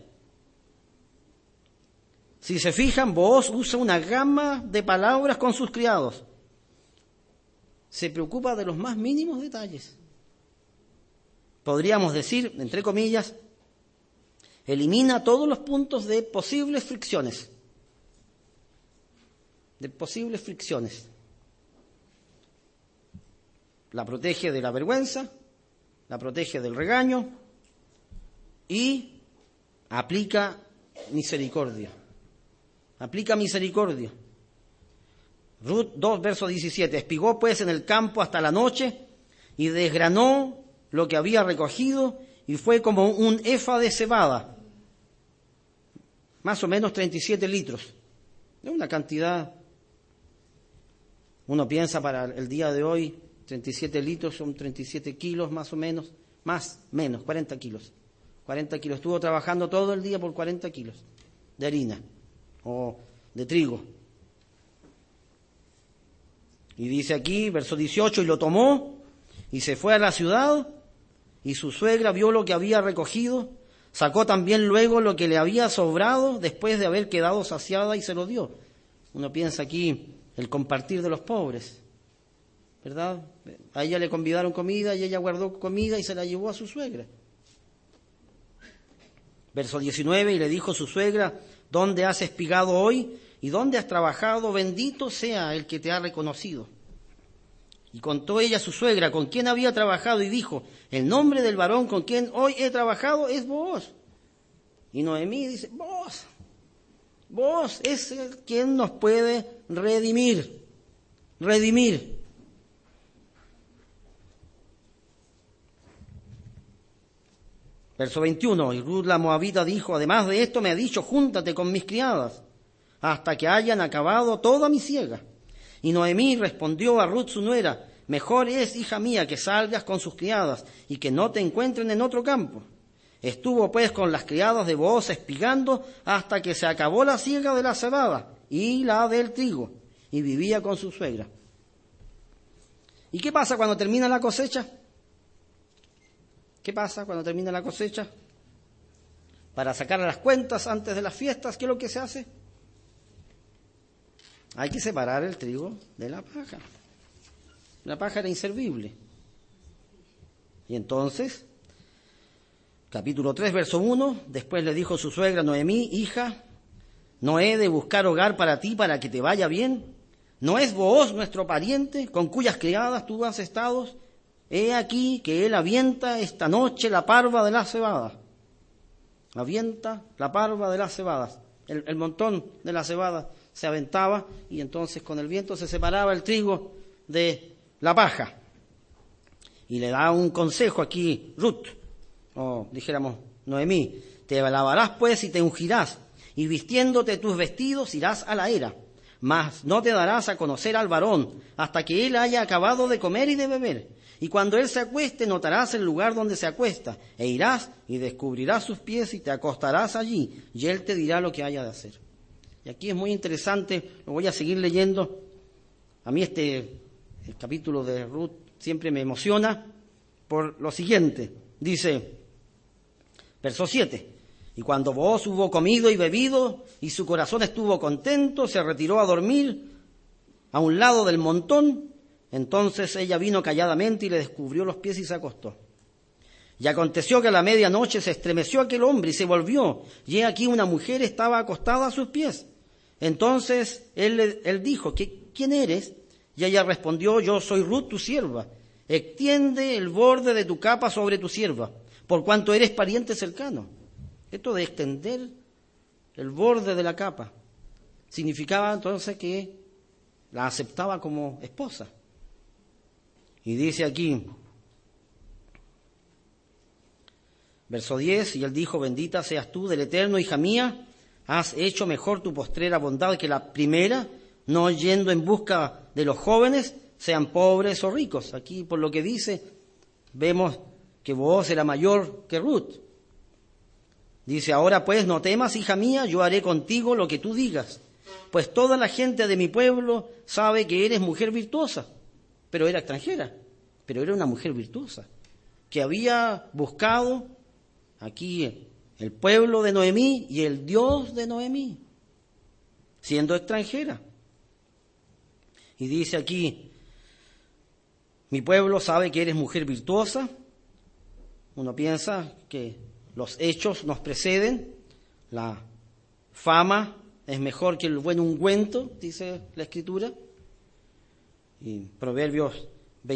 Si se fijan, Booz usa una gama de palabras con sus criados. Se preocupa de los más mínimos detalles. Podríamos decir, entre comillas, elimina todos los puntos de posibles fricciones. La protege de la vergüenza, la protege del regaño y aplica misericordia. Aplica misericordia. Ruth 2, verso 17. Espigó pues en el campo hasta la noche y desgranó lo que había recogido y fue como un efa de cebada, más o menos 37 litros. Es una cantidad, uno piensa para el día de hoy, 37 litros son 37 kilos más o menos, menos, 40 kilos. 40 kilos. Estuvo trabajando todo el día por 40 kilos de harina o de trigo. Y dice aquí, verso 18, y lo tomó y se fue a la ciudad y su suegra vio lo que había recogido, sacó también luego lo que le había sobrado después de haber quedado saciada y se lo dio. Uno piensa aquí el compartir de los pobres, ¿verdad? A ella le convidaron comida y ella guardó comida y se la llevó a su suegra. Verso 19, y le dijo su suegra, ¿dónde has espigado hoy? ¿Y dónde has trabajado? Bendito sea el que te ha reconocido. Y contó ella a su suegra con quién había trabajado y dijo, el nombre del varón con quien hoy he trabajado es Booz. Y Noemí dice, Booz es el quien nos puede redimir. Verso 21, y Ruth la moabita dijo, además de esto me ha dicho, júntate con mis criadas, hasta que hayan acabado toda mi siega. Y Noemí respondió a Ruth su nuera, mejor es, hija mía, que salgas con sus criadas, y que no te encuentren en otro campo. Estuvo pues con las criadas de Booz espigando, hasta que se acabó la siega de la cebada, y la del trigo, y vivía con su suegra. ¿Y qué pasa cuando termina la cosecha? ¿Qué pasa cuando termina la cosecha? Para sacar las cuentas antes de las fiestas, ¿qué es lo que se hace? Hay que separar el trigo de la paja. La paja era inservible. Y entonces, capítulo 3, verso 1, después le dijo su suegra Noemí, hija, ¿no he de buscar hogar para ti para que te vaya bien? ¿No es Booz nuestro pariente, con cuyas criadas tú has estado? He aquí que él avienta esta noche la parva de la cebada. Avienta la parva de las cebadas. El montón de la cebada se aventaba y entonces con el viento se separaba el trigo de la paja. Y le da un consejo aquí Ruth, o dijéramos Noemí, te lavarás pues y te ungirás, y vistiéndote tus vestidos irás a la era, mas no te darás a conocer al varón hasta que él haya acabado de comer y de beber. Y cuando él se acueste, notarás el lugar donde se acuesta, e irás y descubrirás sus pies y te acostarás allí, y él te dirá lo que haya de hacer. Y aquí es muy interesante, lo voy a seguir leyendo. A mí el capítulo de Ruth siempre me emociona por lo siguiente. Dice, verso 7, y cuando Booz hubo comido y bebido, y su corazón estuvo contento, se retiró a dormir a un lado del montón. Entonces ella vino calladamente y le descubrió los pies y se acostó. Y aconteció que a la medianoche se estremeció aquel hombre y se volvió, y he aquí una mujer estaba acostada a sus pies. Entonces él dijo, ¿quién eres? Y ella respondió, yo soy Ruth, tu sierva. Extiende el borde de tu capa sobre tu sierva, por cuanto eres pariente cercano. Esto de extender el borde de la capa significaba entonces que la aceptaba como esposa. Y dice aquí, verso 10, y él dijo, bendita seas tú del Eterno, hija mía, has hecho mejor tu postrera bondad que la primera, no yendo en busca de los jóvenes, sean pobres o ricos. Aquí, por lo que dice, vemos que Booz era mayor que Ruth. Dice, ahora pues no temas, hija mía, yo haré contigo lo que tú digas, pues toda la gente de mi pueblo sabe que eres mujer virtuosa. Pero era extranjera, pero era una mujer virtuosa, que había buscado aquí el pueblo de Noemí y el Dios de Noemí, siendo extranjera. Y dice aquí, mi pueblo sabe que eres mujer virtuosa. Uno piensa que los hechos nos preceden, la fama es mejor que el buen ungüento, dice la Escritura. Y Proverbios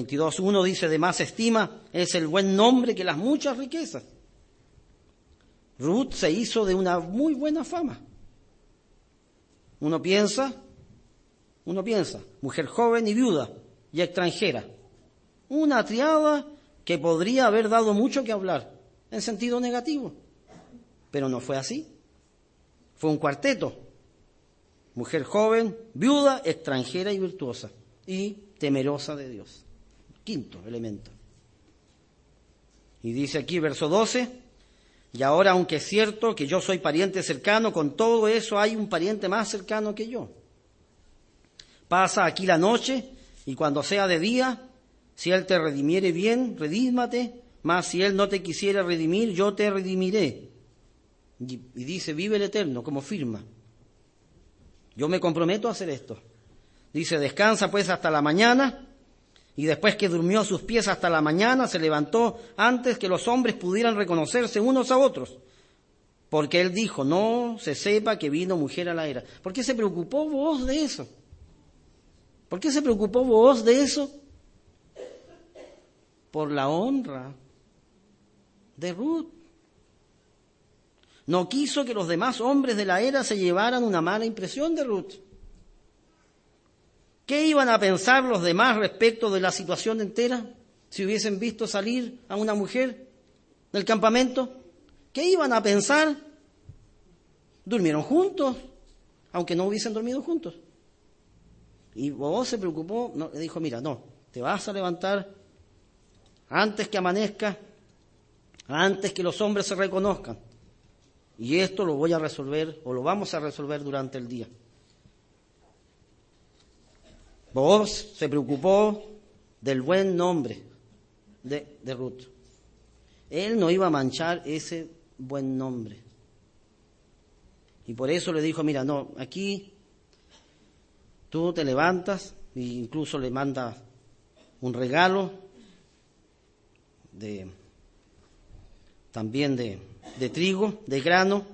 22:1 dice, de más estima es el buen nombre que las muchas riquezas. Ruth se hizo de una muy buena fama. Uno piensa, mujer joven y viuda y extranjera. Una triada que podría haber dado mucho que hablar, en sentido negativo. Pero no fue así. Fue un cuarteto. Mujer joven, viuda, extranjera y virtuosa. Y temerosa de Dios. Quinto elemento. Y dice aquí, verso 12, y ahora, aunque es cierto que yo soy pariente cercano, con todo eso hay un pariente más cercano que yo. Pasa aquí la noche, y cuando sea de día, si él te redimiere bien, redímate, mas si él no te quisiera redimir, yo te redimiré. Y dice, vive el Eterno, como firma. Yo me comprometo a hacer esto. Dice, descansa pues hasta la mañana, y después que durmió a sus pies hasta la mañana, se levantó antes que los hombres pudieran reconocerse unos a otros. Porque él dijo, no se sepa que vino mujer a la era. ¿Por qué se preocupó vos de eso? ¿Por qué se preocupó vos de eso? Por la honra de Ruth. No quiso que los demás hombres de la era se llevaran una mala impresión de Ruth. ¿Qué iban a pensar los demás respecto de la situación entera si hubiesen visto salir a una mujer del campamento? ¿Qué iban a pensar? Durmieron juntos, aunque no hubiesen dormido juntos. Y Booz se preocupó, le dijo, mira, no, te vas a levantar antes que amanezca, antes que los hombres se reconozcan. Y esto lo voy a resolver, o lo vamos a resolver durante el día. Booz se preocupó del buen nombre de Ruth. Él no iba a manchar ese buen nombre. Y por eso le dijo, mira, no, aquí tú te levantas, e incluso le manda un regalo también de trigo, de grano,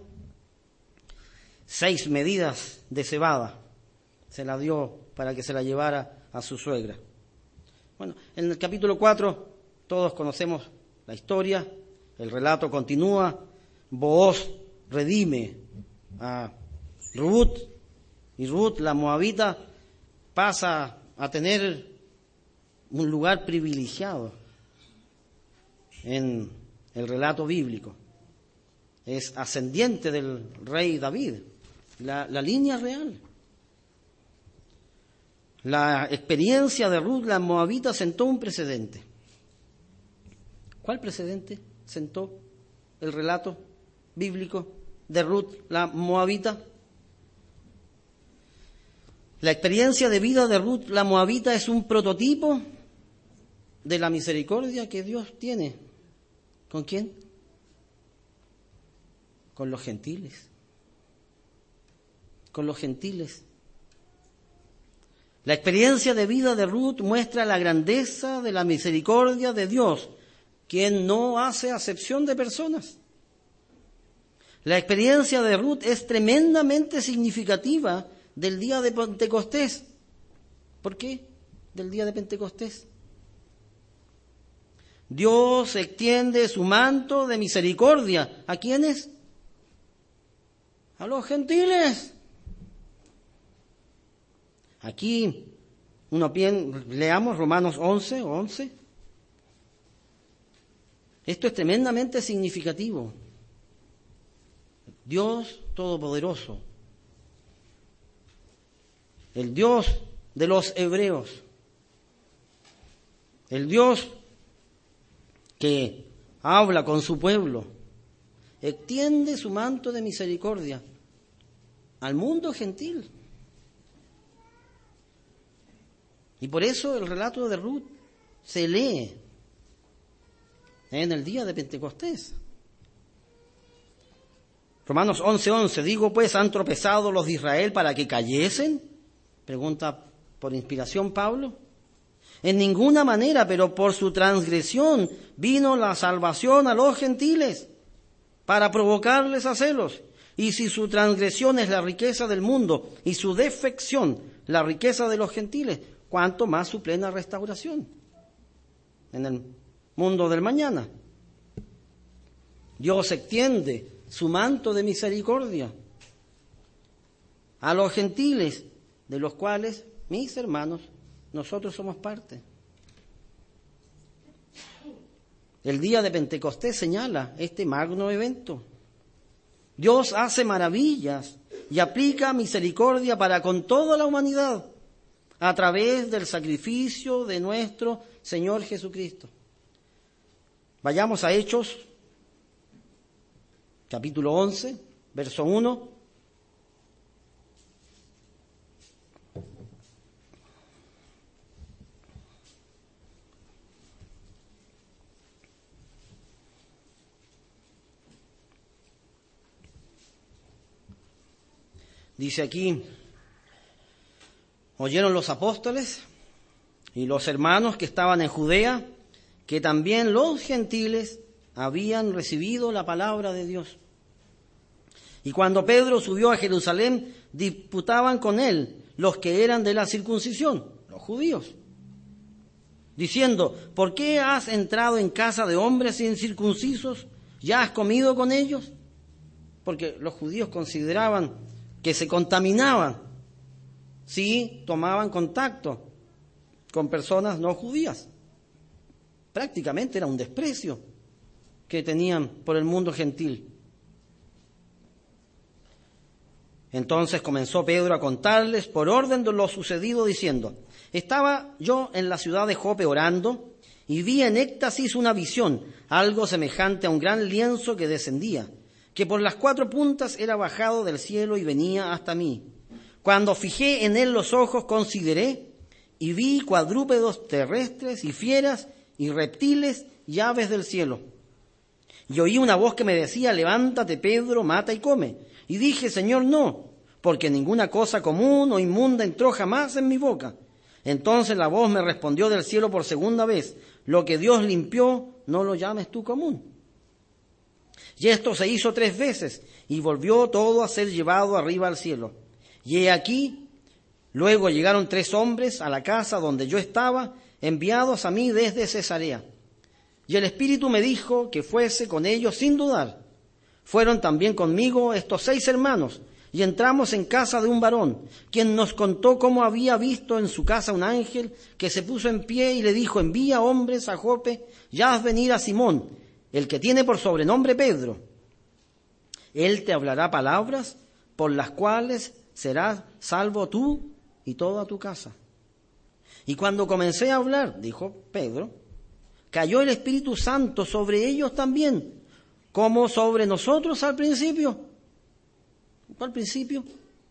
6 medidas de cebada. Se la dio para que se la llevara a su suegra. Bueno, en el capítulo 4 todos conocemos la historia, el relato continúa, Booz redime a Ruth, y Ruth, la moabita, pasa a tener un lugar privilegiado en el relato bíblico. Es ascendiente del rey David, la línea real. La experiencia de Ruth, la moabita, sentó un precedente. ¿Cuál precedente sentó el relato bíblico de Ruth, la moabita? La experiencia de vida de Ruth, la moabita, es un prototipo de la misericordia que Dios tiene. ¿Con quién? Con los gentiles. Con los gentiles. La experiencia de vida de Ruth muestra la grandeza de la misericordia de Dios, quien no hace acepción de personas. La experiencia de Ruth es tremendamente significativa del día de Pentecostés. ¿Por qué? Del día de Pentecostés. Dios extiende su manto de misericordia. ¿A quiénes? A los gentiles. Aquí leamos Romanos 11. Esto es tremendamente significativo. Dios Todopoderoso, el Dios de los hebreos, el Dios que habla con su pueblo, extiende su manto de misericordia al mundo gentil. Y por eso el relato de Ruth se lee en el día de Pentecostés. Romanos 11:11, digo pues, ¿han tropezado los de Israel para que cayesen? Pregunta por inspiración Pablo. En ninguna manera, pero por su transgresión vino la salvación a los gentiles, para provocarles a celos. Y si su transgresión es la riqueza del mundo y su defección la riqueza de los gentiles, ¿cuánto más su plena restauración en el mundo del mañana? Dios extiende su manto de misericordia a los gentiles, de los cuales, mis hermanos, nosotros somos parte. El día de Pentecostés señala este magno evento. Dios hace maravillas y aplica misericordia para con toda la humanidad a través del sacrificio de nuestro Señor Jesucristo. Vayamos a Hechos, capítulo 11, verso 1. Dice aquí: oyeron los apóstoles y los hermanos que estaban en Judea que también los gentiles habían recibido la palabra de Dios. Y cuando Pedro subió a Jerusalén, disputaban con él los que eran de la circuncisión, los judíos, diciendo: ¿por qué has entrado en casa de hombres incircuncisos? ¿Ya has comido con ellos? Porque los judíos consideraban que se contaminaban si tomaban contacto con personas no judías. Prácticamente era un desprecio que tenían por el mundo gentil. Entonces comenzó Pedro a contarles por orden de lo sucedido, diciendo: estaba yo en la ciudad de Jope orando y vi en éxtasis una visión, algo semejante a un gran lienzo que descendía, que por las 4 puntas era bajado del cielo y venía hasta mí. Cuando fijé en él los ojos, consideré y vi cuadrúpedos terrestres y fieras y reptiles y aves del cielo. Y oí una voz que me decía: levántate, Pedro, mata y come. Y dije: Señor, no, porque ninguna cosa común o inmunda entró jamás en mi boca. Entonces la voz me respondió del cielo por segunda vez: lo que Dios limpió, no lo llames tú común. Y esto se hizo 3 veces, y volvió todo a ser llevado arriba al cielo. Y he aquí, luego llegaron 3 hombres a la casa donde yo estaba, enviados a mí desde Cesarea. Y el Espíritu me dijo que fuese con ellos sin dudar. Fueron también conmigo estos 6 hermanos, y entramos en casa de un varón, quien nos contó cómo había visto en su casa un ángel que se puso en pie y le dijo: envía hombres a Jope y haz venir a Simón, el que tiene por sobrenombre Pedro. Él te hablará palabras por las cuales serás salvo tú y toda tu casa. Y cuando comencé a hablar, dijo Pedro, cayó el Espíritu Santo sobre ellos también, como sobre nosotros al principio. ¿Cuál principio?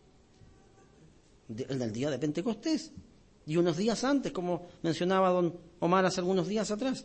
El del día de Pentecostés, y unos días antes, como mencionaba don Omar hace algunos días atrás.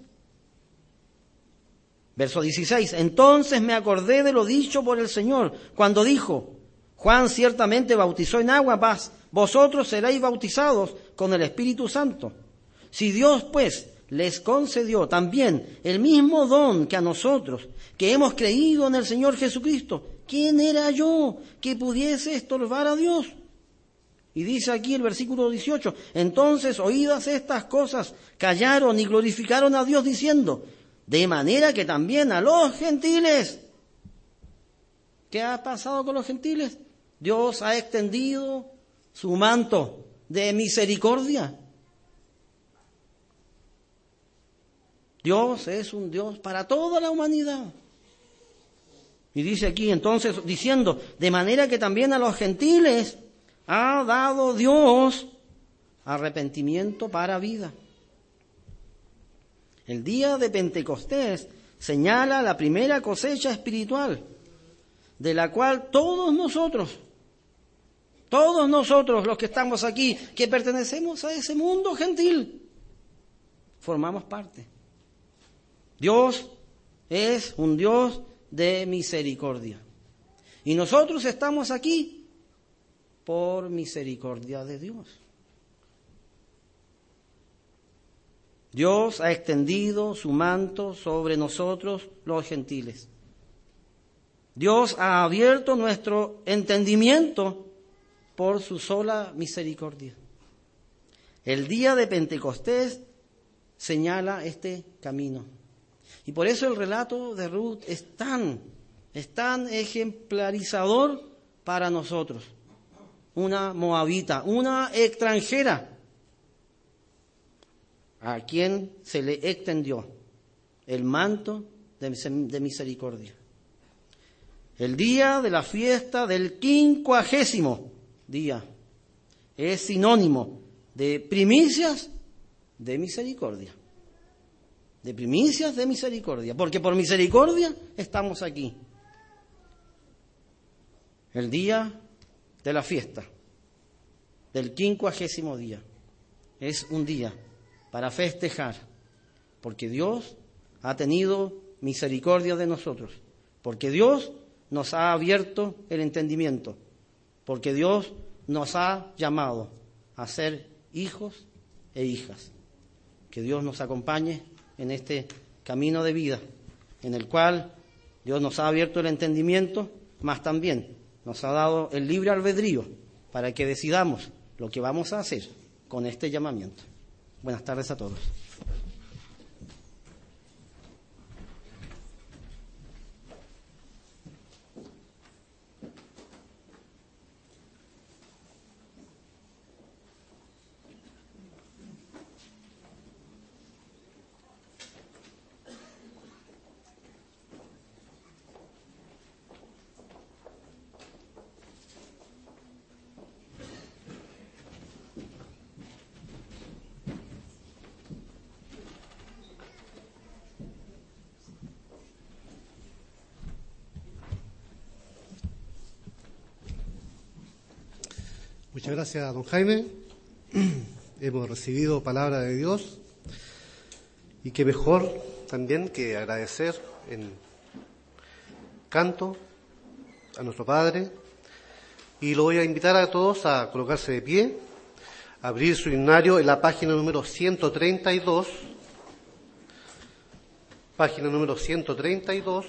Verso 16, entonces me acordé de lo dicho por el Señor, cuando dijo: Juan ciertamente bautizó en agua, mas vosotros seréis bautizados con el Espíritu Santo. Si Dios, pues, les concedió también el mismo don que a nosotros, que hemos creído en el Señor Jesucristo, ¿quién era yo que pudiese estorbar a Dios? Y dice aquí el versículo 18, entonces, oídas estas cosas, callaron y glorificaron a Dios diciendo: de manera que también a los gentiles. ¿Qué ha pasado con los gentiles? Dios ha extendido su manto de misericordia. Dios es un Dios para toda la humanidad. Y dice aquí entonces, diciendo, de manera que también a los gentiles ha dado Dios arrepentimiento para vida. El día de Pentecostés señala la primera cosecha espiritual, de la cual todos nosotros los que estamos aquí, que pertenecemos a ese mundo gentil, formamos parte. Dios es un Dios de misericordia. Y nosotros estamos aquí por misericordia de Dios. Dios ha extendido su manto sobre nosotros los gentiles. Dios ha abierto nuestro entendimiento por su sola misericordia. El día de Pentecostés señala este camino. Y por eso el relato de Ruth es tan es tan ejemplarizador para nosotros. Una moabita, una extranjera, a quien se le extendió el manto de misericordia. El día de la fiesta del 50º día es sinónimo de primicias de misericordia. De primicias de misericordia, porque por misericordia estamos aquí. El día de la fiesta del 50º día es un día para festejar, porque Dios ha tenido misericordia de nosotros, porque Dios nos ha abierto el entendimiento, porque Dios nos ha llamado a ser hijos e hijas. Que Dios nos acompañe en este camino de vida, en el cual Dios nos ha abierto el entendimiento, mas también nos ha dado el libre albedrío para que decidamos lo que vamos a hacer con este llamamiento. Buenas tardes a todos. Muchas gracias, don Jaime. Hemos recibido palabra de Dios y qué mejor también que agradecer en canto a nuestro Padre. Y lo voy a invitar a todos a colocarse de pie, a abrir su himnario en la página número 132. Página número 132.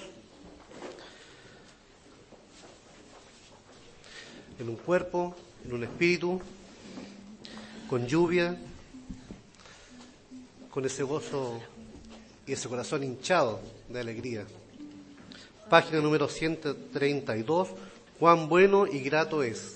En un cuerpo, en un espíritu, con lluvia, con ese gozo y ese corazón hinchado de alegría. Página número 132, cuán bueno y grato es.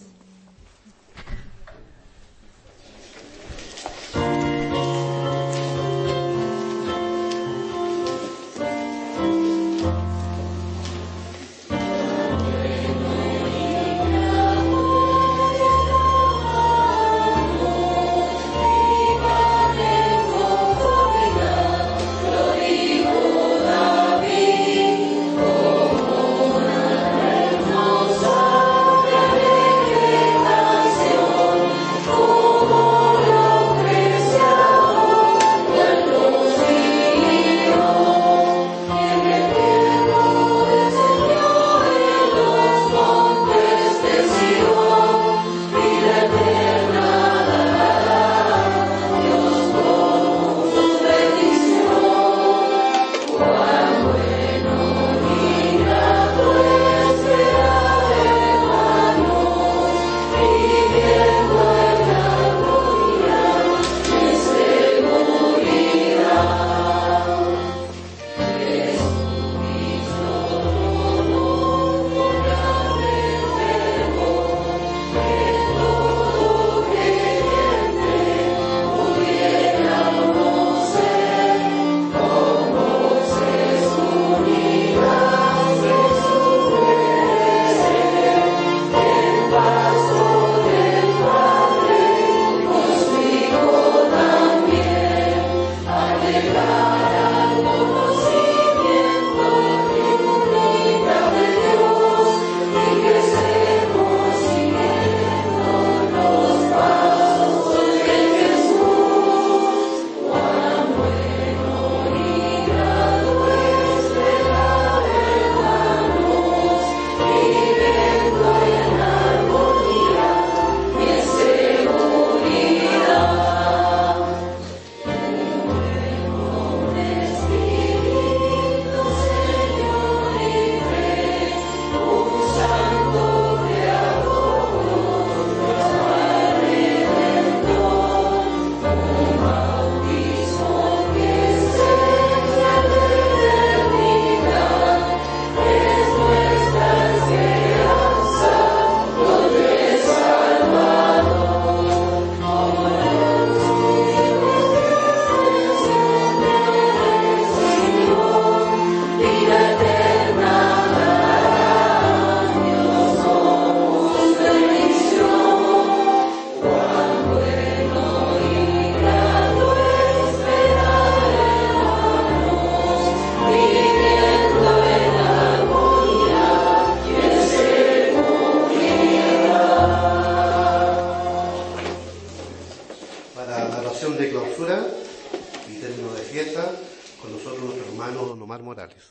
hermano Don Omar Morales.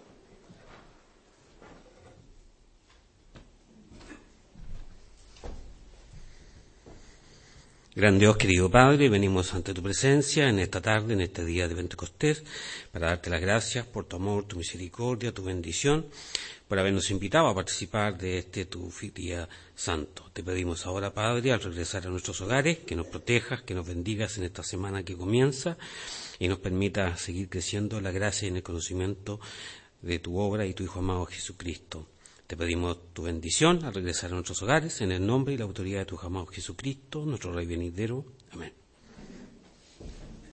Gran Dios, querido Padre, venimos ante tu presencia en esta tarde, en este día de Pentecostés, para darte las gracias por tu amor, tu misericordia, tu bendición, por habernos invitado a participar de este tu día santo. Te pedimos ahora, Padre, al regresar a nuestros hogares, que nos protejas, que nos bendigas en esta semana que comienza y nos permita seguir creciendo en la gracia y en el conocimiento de tu obra y tu Hijo amado Jesucristo. Te pedimos tu bendición al regresar a nuestros hogares, en el nombre y la autoridad de tu Hijo amado Jesucristo, nuestro Rey venidero. Amén.